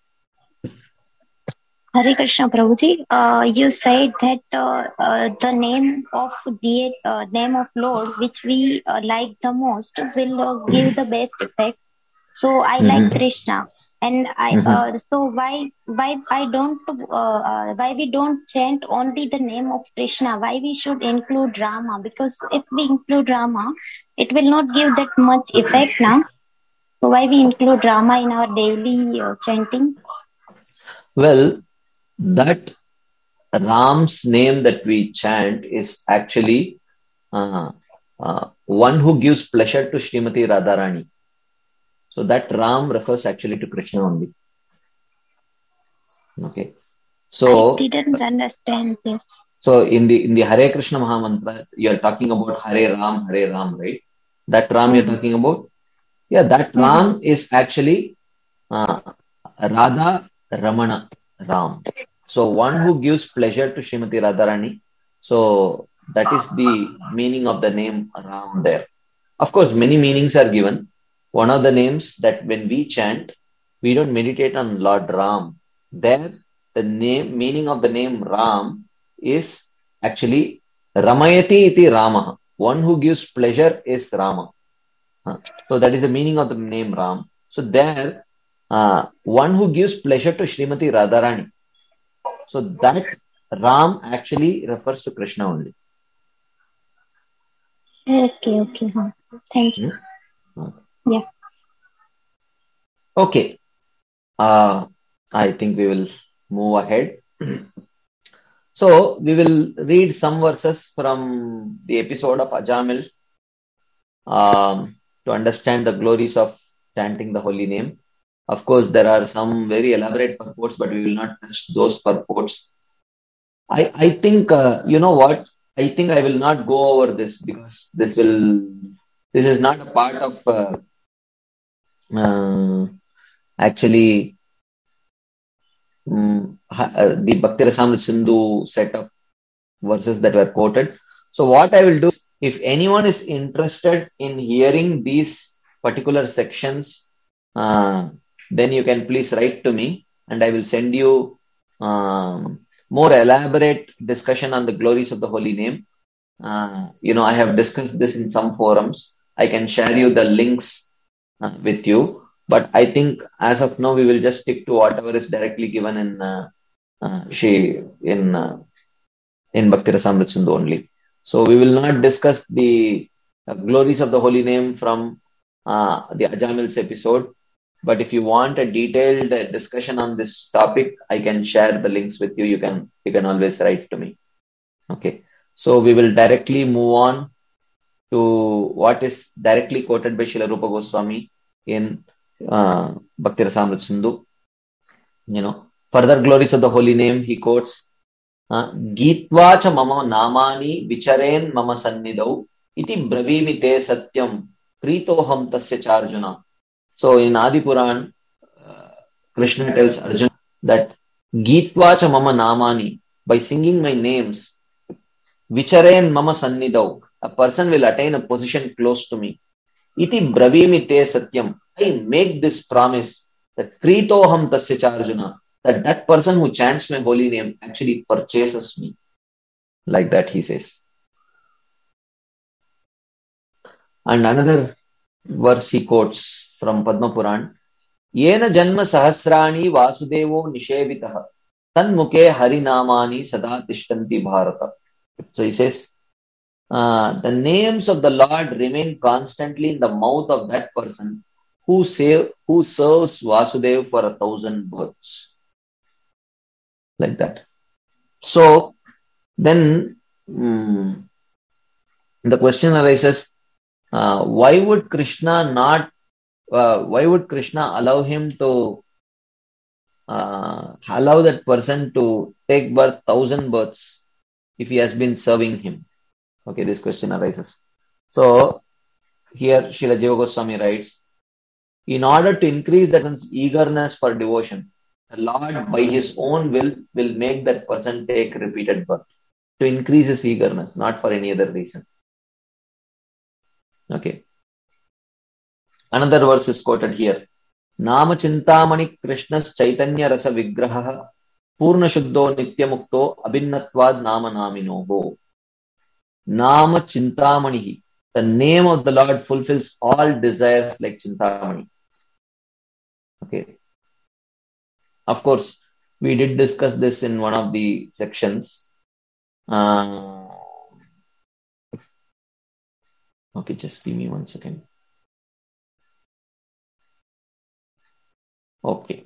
[SPEAKER 5] Hare Krishna, Prabhuji. Uh, you said that uh, uh, the name of the uh, name of Lord, which we uh, like the most, will uh, give the best effect. So I
[SPEAKER 1] Mm-hmm.
[SPEAKER 5] like Krishna, and I.
[SPEAKER 1] Mm-hmm.
[SPEAKER 5] Uh, so why why I don't uh, uh, why we don't chant only the name of Krishna? Why we should include Rama? Because if we include Rama, it will not give that much effect now. So why we include Rama in our daily uh, chanting?
[SPEAKER 1] Well, that Ram's name that we chant is actually uh, uh, one who gives pleasure to Srimati Radharani. So that Ram refers actually to Krishna only. Okay. So
[SPEAKER 5] I didn't understand this.
[SPEAKER 1] So in the in the Hare Krishna Mahamantra, you are talking about Hare Ram, Hare Ram, right? That Ram mm-hmm. you're talking about? Yeah, that mm-hmm. Ram is actually uh, Radha Ramana Ram. So one who gives pleasure to Srimati Radharani. So that is the meaning of the name Ram there. Of course, many meanings are given. One of the names that when we chant, we don't meditate on Lord Ram. There, the name meaning of the name Ram is actually Ramayati iti Rama. One who gives pleasure is Rama. So that is the meaning of the name Ram. So there, uh, one who gives pleasure to Srimati Radharani. So that Ram actually refers to Krishna only.
[SPEAKER 5] Okay, okay. Huh. Thank you.
[SPEAKER 1] Hmm?
[SPEAKER 5] Yeah.
[SPEAKER 1] Okay. Uh, I think we will move ahead. So we will read some verses from the episode of Ajamil um, to understand the glories of chanting the holy name. Of course, there are some very elaborate purports, but we will not touch those purports. I, I think, uh, you know what? I think I will not go over this because this will, this is not a part of uh, uh, actually um, uh, the Bhakti Rasamrita Sindhu set of verses that were quoted. So what I will do is, if anyone is interested in hearing these particular sections, uh, then you can please write to me and I will send you um, more elaborate discussion on the glories of the holy name. Uh, you know, I have discussed this in some forums. I can share you the links uh, with you. But I think as of now, we will just stick to whatever is directly given in uh, uh, she in uh, in Bhakti Rasamrita Sindhu only. So we will not discuss the uh, glories of the holy name from uh, the Ajamil's episode. But if you want a detailed uh, discussion on this topic, I can share the links with you. You can you can always write to me. Okay. So we will directly move on to what is directly quoted by Srila Rupa Goswami in uh, Bhakti Rasamrita Sindhu. You know, further glories of the holy name, he quotes, Gitva cha mama namani vicharen mama sannidau iti bravimi te satyam pritoham tasya charjuna. So in Adi Puran, uh, Krishna tells Arjuna that Gitva cha mama namani, by singing my names, vicharen mama sannidau, a person will attain a position close to me. Iti bravimi te satyam, I make this promise that pritoham tasya charjuna, that that person who chants my holy name actually purchases me. Like that, he says. And another verse he quotes from Padma Puran, Yena janma sahasrani vasudevo nishevitaha tanmuke harinamani sada tishtanti bharata. So he says, uh, the names of the Lord remain constantly in the mouth of that person who, save, who serves Vasudev for a thousand births. Like that. So then um, the question arises, uh, why would Krishna not, uh, why would Krishna allow him to, uh, allow that person to take birth thousand births if he has been serving him? Okay, this question arises. So here Srila Jiva Goswami writes, in order to increase that person's eagerness for devotion, the Lord by his own will will make that person take repeated birth to increase his eagerness, not for any other reason. Okay. Another verse is quoted here. Nama Chintamani Krishna's Chaitanya Rasa Vigraha Purna Shuddho Nityamukto Abhinnatvad Nama Naminoho. Nama Chintamani. The name of the Lord fulfills all desires like Chintamani. Okay. Of course, we did discuss this in one of the sections. Uh, okay, just give me one second. Okay.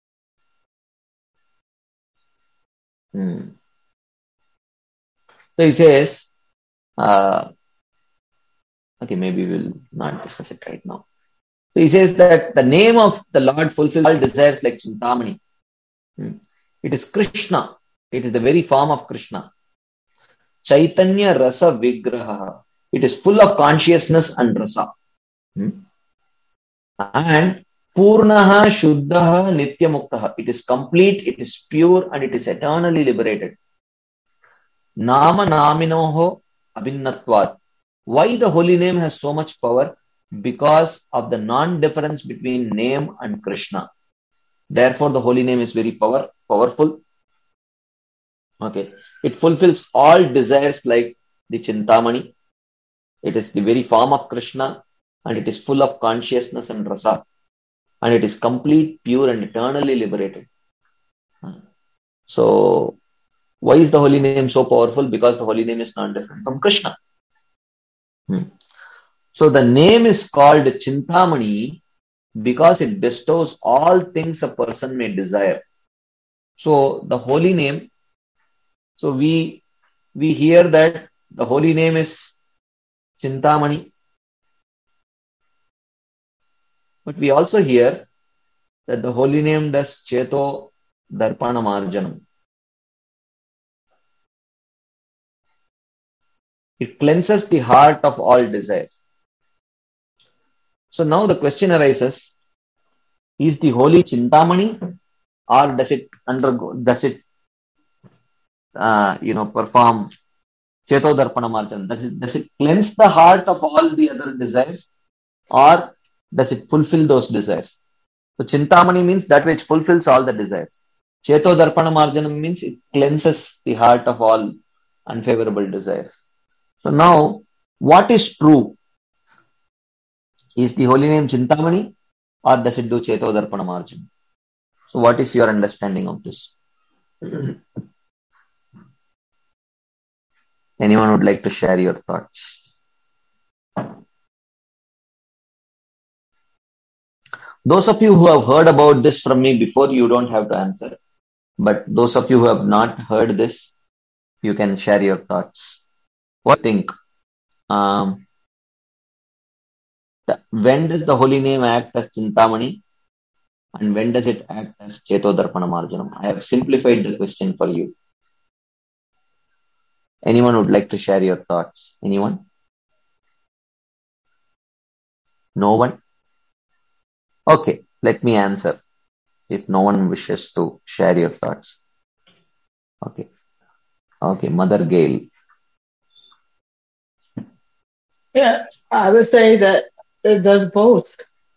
[SPEAKER 1] Hmm. So he says, uh, okay, maybe we'll not discuss it right now. So he says that the name of the Lord fulfills all desires like Chintamani. Hmm. It is Krishna. It is the very form of Krishna. Chaitanya Rasa Vigraha. It is full of consciousness and rasa. Hmm. And Purnaha Shuddhaha Nityamuktaha. It is complete, it is pure, and it is eternally liberated. Nama Naminoho Abhinnatvat. Why the holy name has so much power? Because of the non-difference between name and Krishna. Therefore, the holy name is very power, powerful. Okay. It fulfills all desires like the Chintamani. It is the very form of Krishna, and it is full of consciousness and rasa. And it is complete, pure, and eternally liberated. So, why is the holy name so powerful? Because the holy name is not different from Krishna. Hmm. So the name is called Chintamani because it bestows all things a person may desire. So the holy name, so we we hear that the holy name is Chintamani, but we also hear that the holy name does Cheto Darpana Marjanam. It cleanses the heart of all desires. So now the question arises, is the holy Chintamani, or does it undergo, does it, uh, you know, perform Cheto Darpana Marjanam? Does it, does it cleanse the heart of all the other desires, or does it fulfill those desires? So Chintamani means that which fulfills all the desires. Cheto Darpana Marjanam means it cleanses the heart of all unfavorable desires. So now, what is true? Is the holy name Chintamani, or does it do Cheto Darpana Marjanam? So what is your understanding of this? Anyone would like to share your thoughts? Those of you who have heard about this from me before, you don't have to answer. But those of you who have not heard this, you can share your thoughts. What do you think? Um, the, when does the holy name act as Chintamani? And when does it act as Cheto Darpana Marjanam? I have simplified the question for you. Anyone would like to share your thoughts? Anyone? No one? Okay, let me answer if no one wishes to share your thoughts. Okay. Okay, Mother Gail.
[SPEAKER 4] Yeah, I would say that it does both.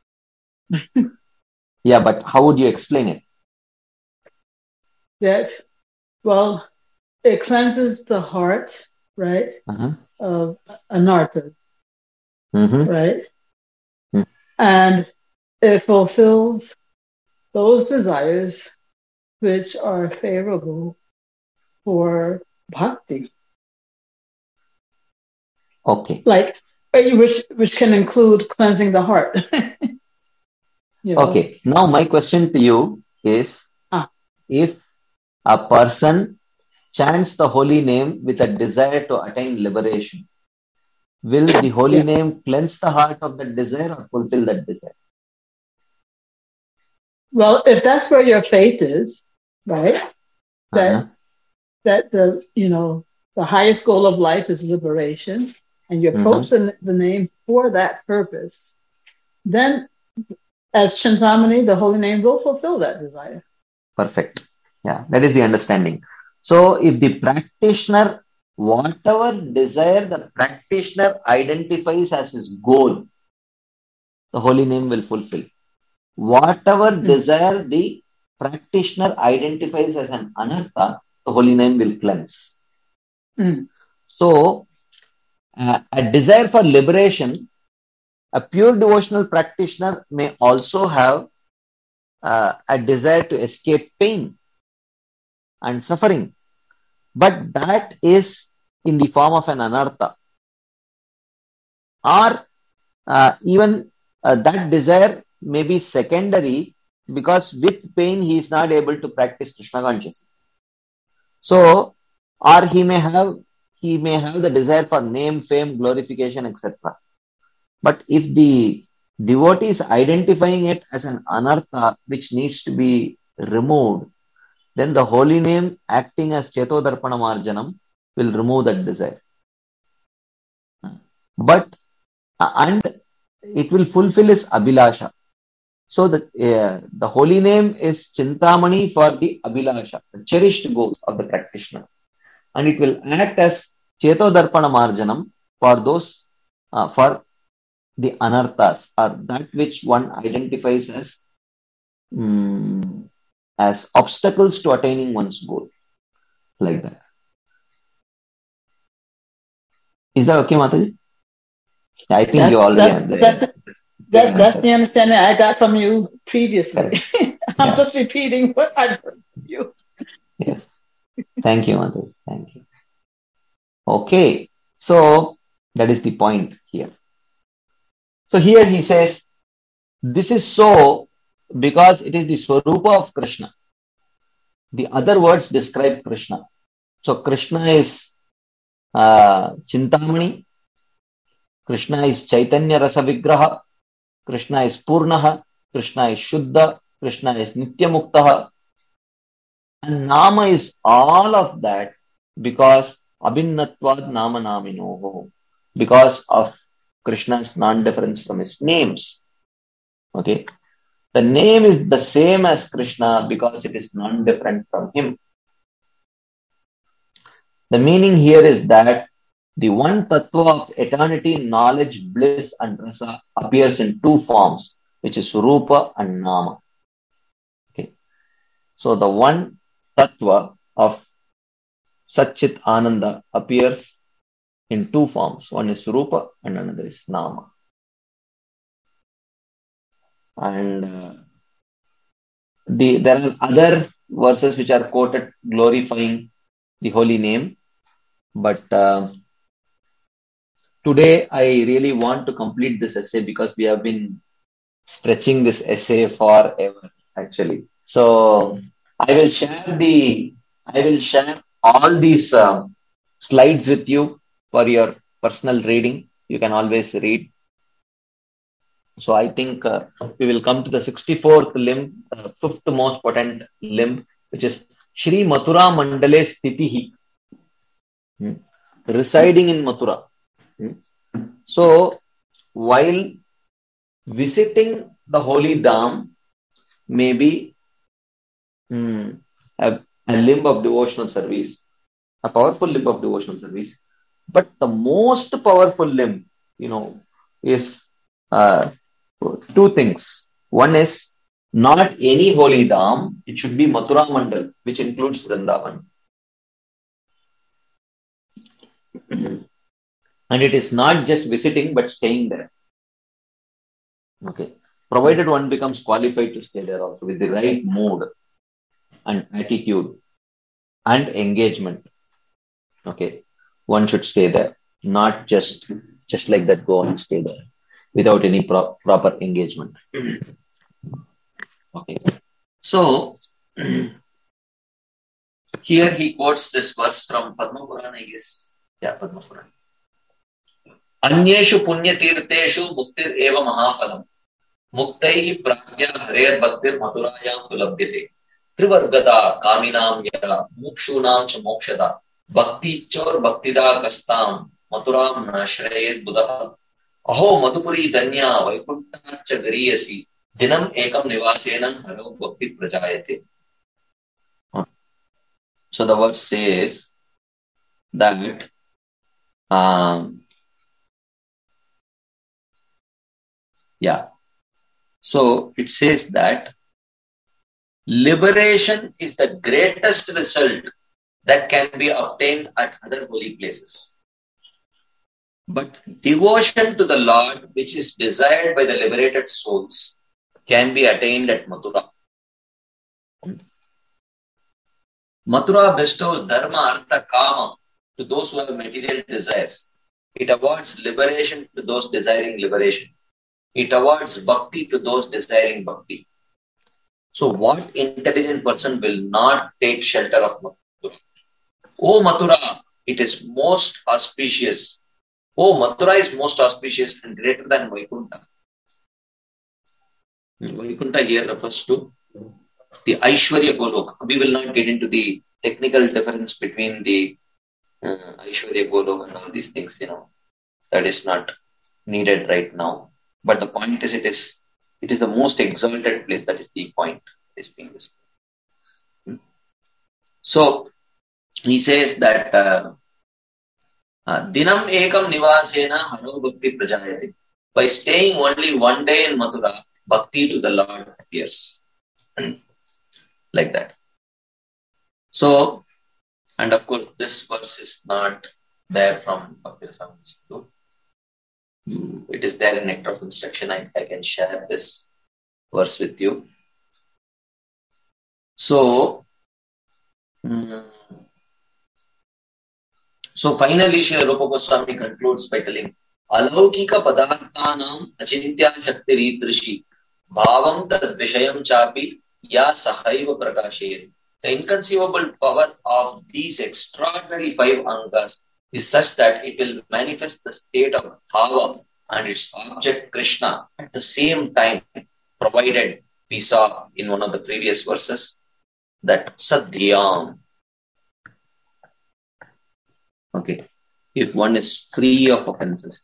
[SPEAKER 1] Yeah, but how would you explain it?
[SPEAKER 4] That, well, it cleanses the heart, right,
[SPEAKER 1] Uh-huh.
[SPEAKER 4] of anarthas,
[SPEAKER 1] Mm-hmm.
[SPEAKER 4] right?
[SPEAKER 1] Mm.
[SPEAKER 4] And it fulfills those desires which are favorable for bhakti.
[SPEAKER 1] Okay.
[SPEAKER 4] Like, which which can include cleansing the heart. You know?
[SPEAKER 1] Okay. Now my question to you is,
[SPEAKER 4] Ah.
[SPEAKER 1] if a person chants the holy name with a desire to attain liberation, will the holy
[SPEAKER 4] Yeah.
[SPEAKER 1] name cleanse the heart of that desire or fulfill that desire?
[SPEAKER 4] Well, if that's where your faith is, right? That
[SPEAKER 1] Uh-huh.
[SPEAKER 4] that the you know the highest goal of life is liberation, and you approach
[SPEAKER 1] Mm-hmm.
[SPEAKER 4] the, the name for that purpose, then as Chintamani, the holy name will fulfill that desire.
[SPEAKER 1] Perfect. Yeah, that is the understanding. So if the practitioner, whatever desire the practitioner identifies as his goal, the holy name will fulfill. Whatever
[SPEAKER 4] Mm.
[SPEAKER 1] desire the practitioner identifies as an anartha, the holy name will cleanse.
[SPEAKER 4] Mm.
[SPEAKER 1] So, uh, a desire for liberation, a pure devotional practitioner may also have uh, a desire to escape pain and suffering, but that is in the form of an anartha. Or uh, even uh, that desire may be secondary, because with pain he is not able to practice Krishna consciousness. So, or he may have he may have the desire for name, fame, glorification, et cetera. But if the devotee is identifying it as an anartha which needs to be removed, then the holy name acting as Cheto Darpana Marjanam will remove that desire. But and it will fulfill his abhilasha. So the uh, the holy name is Chintamani for the abhilasha, the cherished goals of the practitioner, and it will act as Cheto Darpana Marjanam for those uh, for the anarthas, or that which one identifies as um, as obstacles to attaining one's goal, like that. Is that okay, Mataji? I think
[SPEAKER 4] That's
[SPEAKER 1] you already
[SPEAKER 4] that's
[SPEAKER 1] had the,
[SPEAKER 4] that's the, that's, that's
[SPEAKER 1] answer.
[SPEAKER 4] the understanding I got from you previously. I'm
[SPEAKER 1] Yeah.
[SPEAKER 4] just repeating what I've heard from you.
[SPEAKER 1] Yes. Thank you, Mataji. Thank you. Okay. So That is the point here. So here he says, this is so because it is the Swarupa of Krishna. The other words describe Krishna. So Krishna is uh, Chintamani, Krishna is Chaitanya Rasa Vigraha, Krishna is Purnaha, Krishna is Shuddha, Krishna is Nityamuktaha. And Nama is all of that because Abhinnatvad Nama Naminoho, because of Krishna's non-difference from his names. Okay. The name is the same as Krishna because it is non-different from him. The meaning here is that the one tattva of eternity, knowledge, bliss and rasa appears in two forms, which is Rupa and Nama. Okay. So the one tattva of Satchit Ananda appears in two forms. One is Rupa and another is Nama. And uh, the there are other verses which are quoted glorifying the holy name. But uh, today I really want to complete this essay because we have been stretching this essay forever, actually. So I will share the I will share all these uh, slides with you for your personal reading. You can always read. So I think uh, we will come to the sixty-fourth limb, uh, fifth most potent limb, which is Shri Mathura Mandale Sthitihi, hmm. residing in Mathura. Hmm. So while visiting the holy Dham may be hmm, a, a limb of devotional service, a powerful limb of devotional service, but the most powerful limb, you know, is uh, two things. One is not any holy dham, it should be Mathura Mandal, which includes Vrindavan. And it is not just visiting, but staying there. Okay. Provided one becomes qualified to stay there also with the right mood and attitude and engagement. Okay. One should stay there, not just, just like that, go and stay there without any pro- proper engagement. Okay. So, here he quotes this verse from Padma Purana, I guess. Yeah, Padma Purana. Anyeshu punya tirteshu muktir eva mahafalam. Muktaihi pragya harer bhaktir mathurayam tulabhyate. Trivargada kaminam yara mukshunam cha mokshada. Bhakti chor bhaktida kastam mathuram nashrayet buddha. Aho madhupuri danya vaikunta cha gariyasi. Dinam ekam nivasena haro bhakti prajayate. So the verse says that um, yeah. So it says that liberation is the greatest result that can be obtained at other holy places. But devotion to the Lord, which is desired by the liberated souls, can be attained at Mathura. Mathura bestows dharma, artha, kama to those who have material desires. It awards liberation to those desiring liberation. It awards bhakti to those desiring bhakti. So what intelligent person will not take shelter of Mathura? O Mathura, it is most auspicious. O Mathura is most auspicious and greater than Vaikunta. Vaikunta here refers to the Aishwarya Golok. We will not get into the technical difference between the uh, Aishwarya Golok and all these things, you know. That is not needed right now. But the point is, it is it is the most exalted place. That is the point. Is being this. So he says that uh, uh, Dinam ekam nivasena haro bhakti prajayate. By staying only one day in Mathura, bhakti to the Lord appears. Like that. So, and of course, this verse is not there from Bhakti Rasamrita. It is there in Nectar of Instruction. I, I can share this verse with you. So, um, So finally, Srila Rupa Goswami concludes by telling, Alaukika padarthanam achintya shaktiridrishi bhavam tad vishayam chapi ya sahaiva prakashayat. The inconceivable power of these extraordinary five angas is such that it will manifest the state of bhava and its object Krishna at the same time, provided we saw in one of the previous verses that sadhyam. Okay, if one is free of offenses,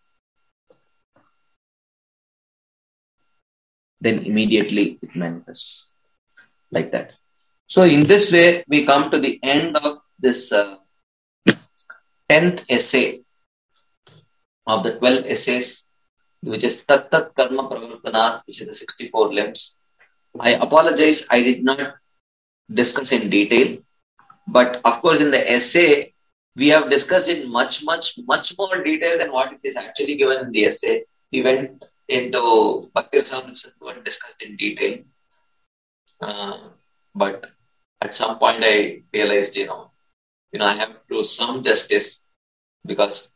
[SPEAKER 1] then immediately it manifests like that. So in this way, we come to the end of this uh, tenth essay of the twelve essays, which is Tat Tat Karma Pravartanat, which is the sixty-four limbs. I apologize, I did not discuss in detail, but of course in the essay, we have discussed in much, much, much more detail than what it is actually given in the essay. We went into Bhakti Rasamrita Sindhu and discussed in detail. Uh, but at some point I realized, you know, you know, I have to do some justice because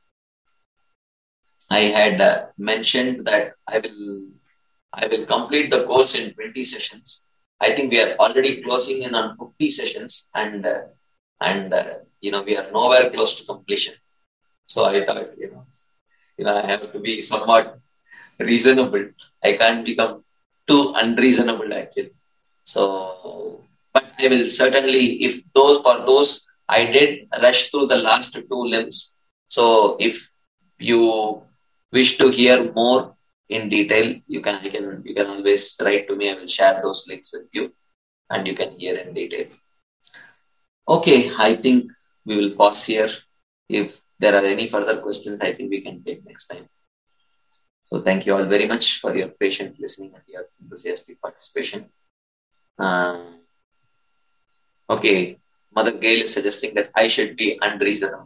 [SPEAKER 1] I had uh, mentioned that I will, I will complete the course in twenty sessions. I think we are already closing in on fifty sessions, and uh, and uh, you know, we are nowhere close to completion. So I thought, you know, you know, I have to be somewhat reasonable. I can't become too unreasonable actually. So, but I will certainly, if those, for those, I did rush through the last two limbs. So if you wish to hear more in detail, you can, you can, you can always write to me. I will share those links with you and you can hear in detail. Okay, I think we will pause here. If there are any further questions, I think we can take next time. So thank you all very much for your patient listening and your enthusiastic participation. Um, okay, Mother Gail is suggesting that I should be unreasonable.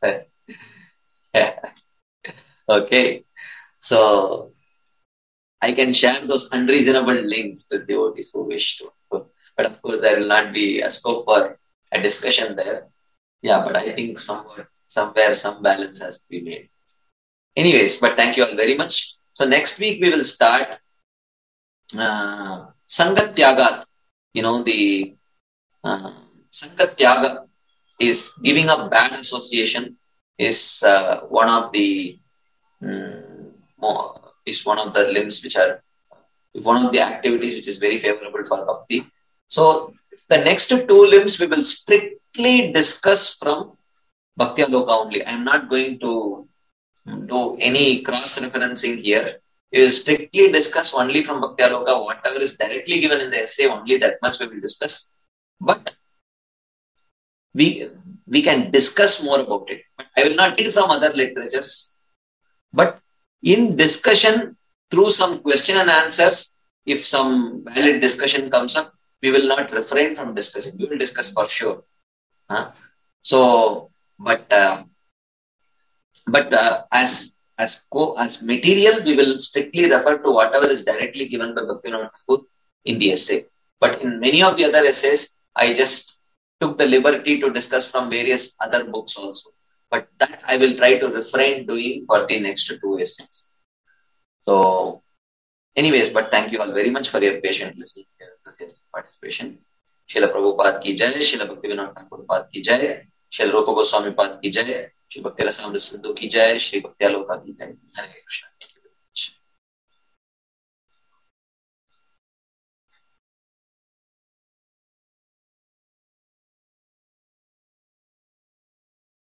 [SPEAKER 1] Okay, so I can share those unreasonable links with devotees who wish to. But of course, there will not be a scope for a discussion there. Yeah, but I think somewhere, somewhere some balance has to be made. Anyways, but thank you all very much. So next week we will start uh, Sangat Tyagat. You know, the uh, Sangat Tyaga is giving up bad association is uh, one of the um, more, is one of the limbs which are one of the activities which is very favorable for bhakti. So the next two limbs we will strictly discuss from Bhakti Aloka only. I am not going to do any cross-referencing here. We will strictly discuss only from Bhakti Aloka, whatever is directly given in the essay, only that much we will discuss. But we we can discuss more about it. But I will not read from other literatures. But in discussion, through some question and answers, if some valid discussion comes up, we will not refrain from discussing. We will discuss for sure. Huh? So, but uh, but uh, as as co as material, we will strictly refer to whatever is directly given by Bhaktivinoda Thakur in the essay. But in many of the other essays, I just took the liberty to discuss from various other books also. But that I will try to refrain doing for the next two essays. So, anyways, but thank you all very much for your patient listening and participation. Srila Prabhupada ki jai, Srila Bhaktivinoda Thakur Pad ki jai, Srila Rupa Goswami Pad ki jai, Shri Bhakti Rasamrita Sindhu ki jai, Shri Bhakti Aloka ki jai. Hare Krishna.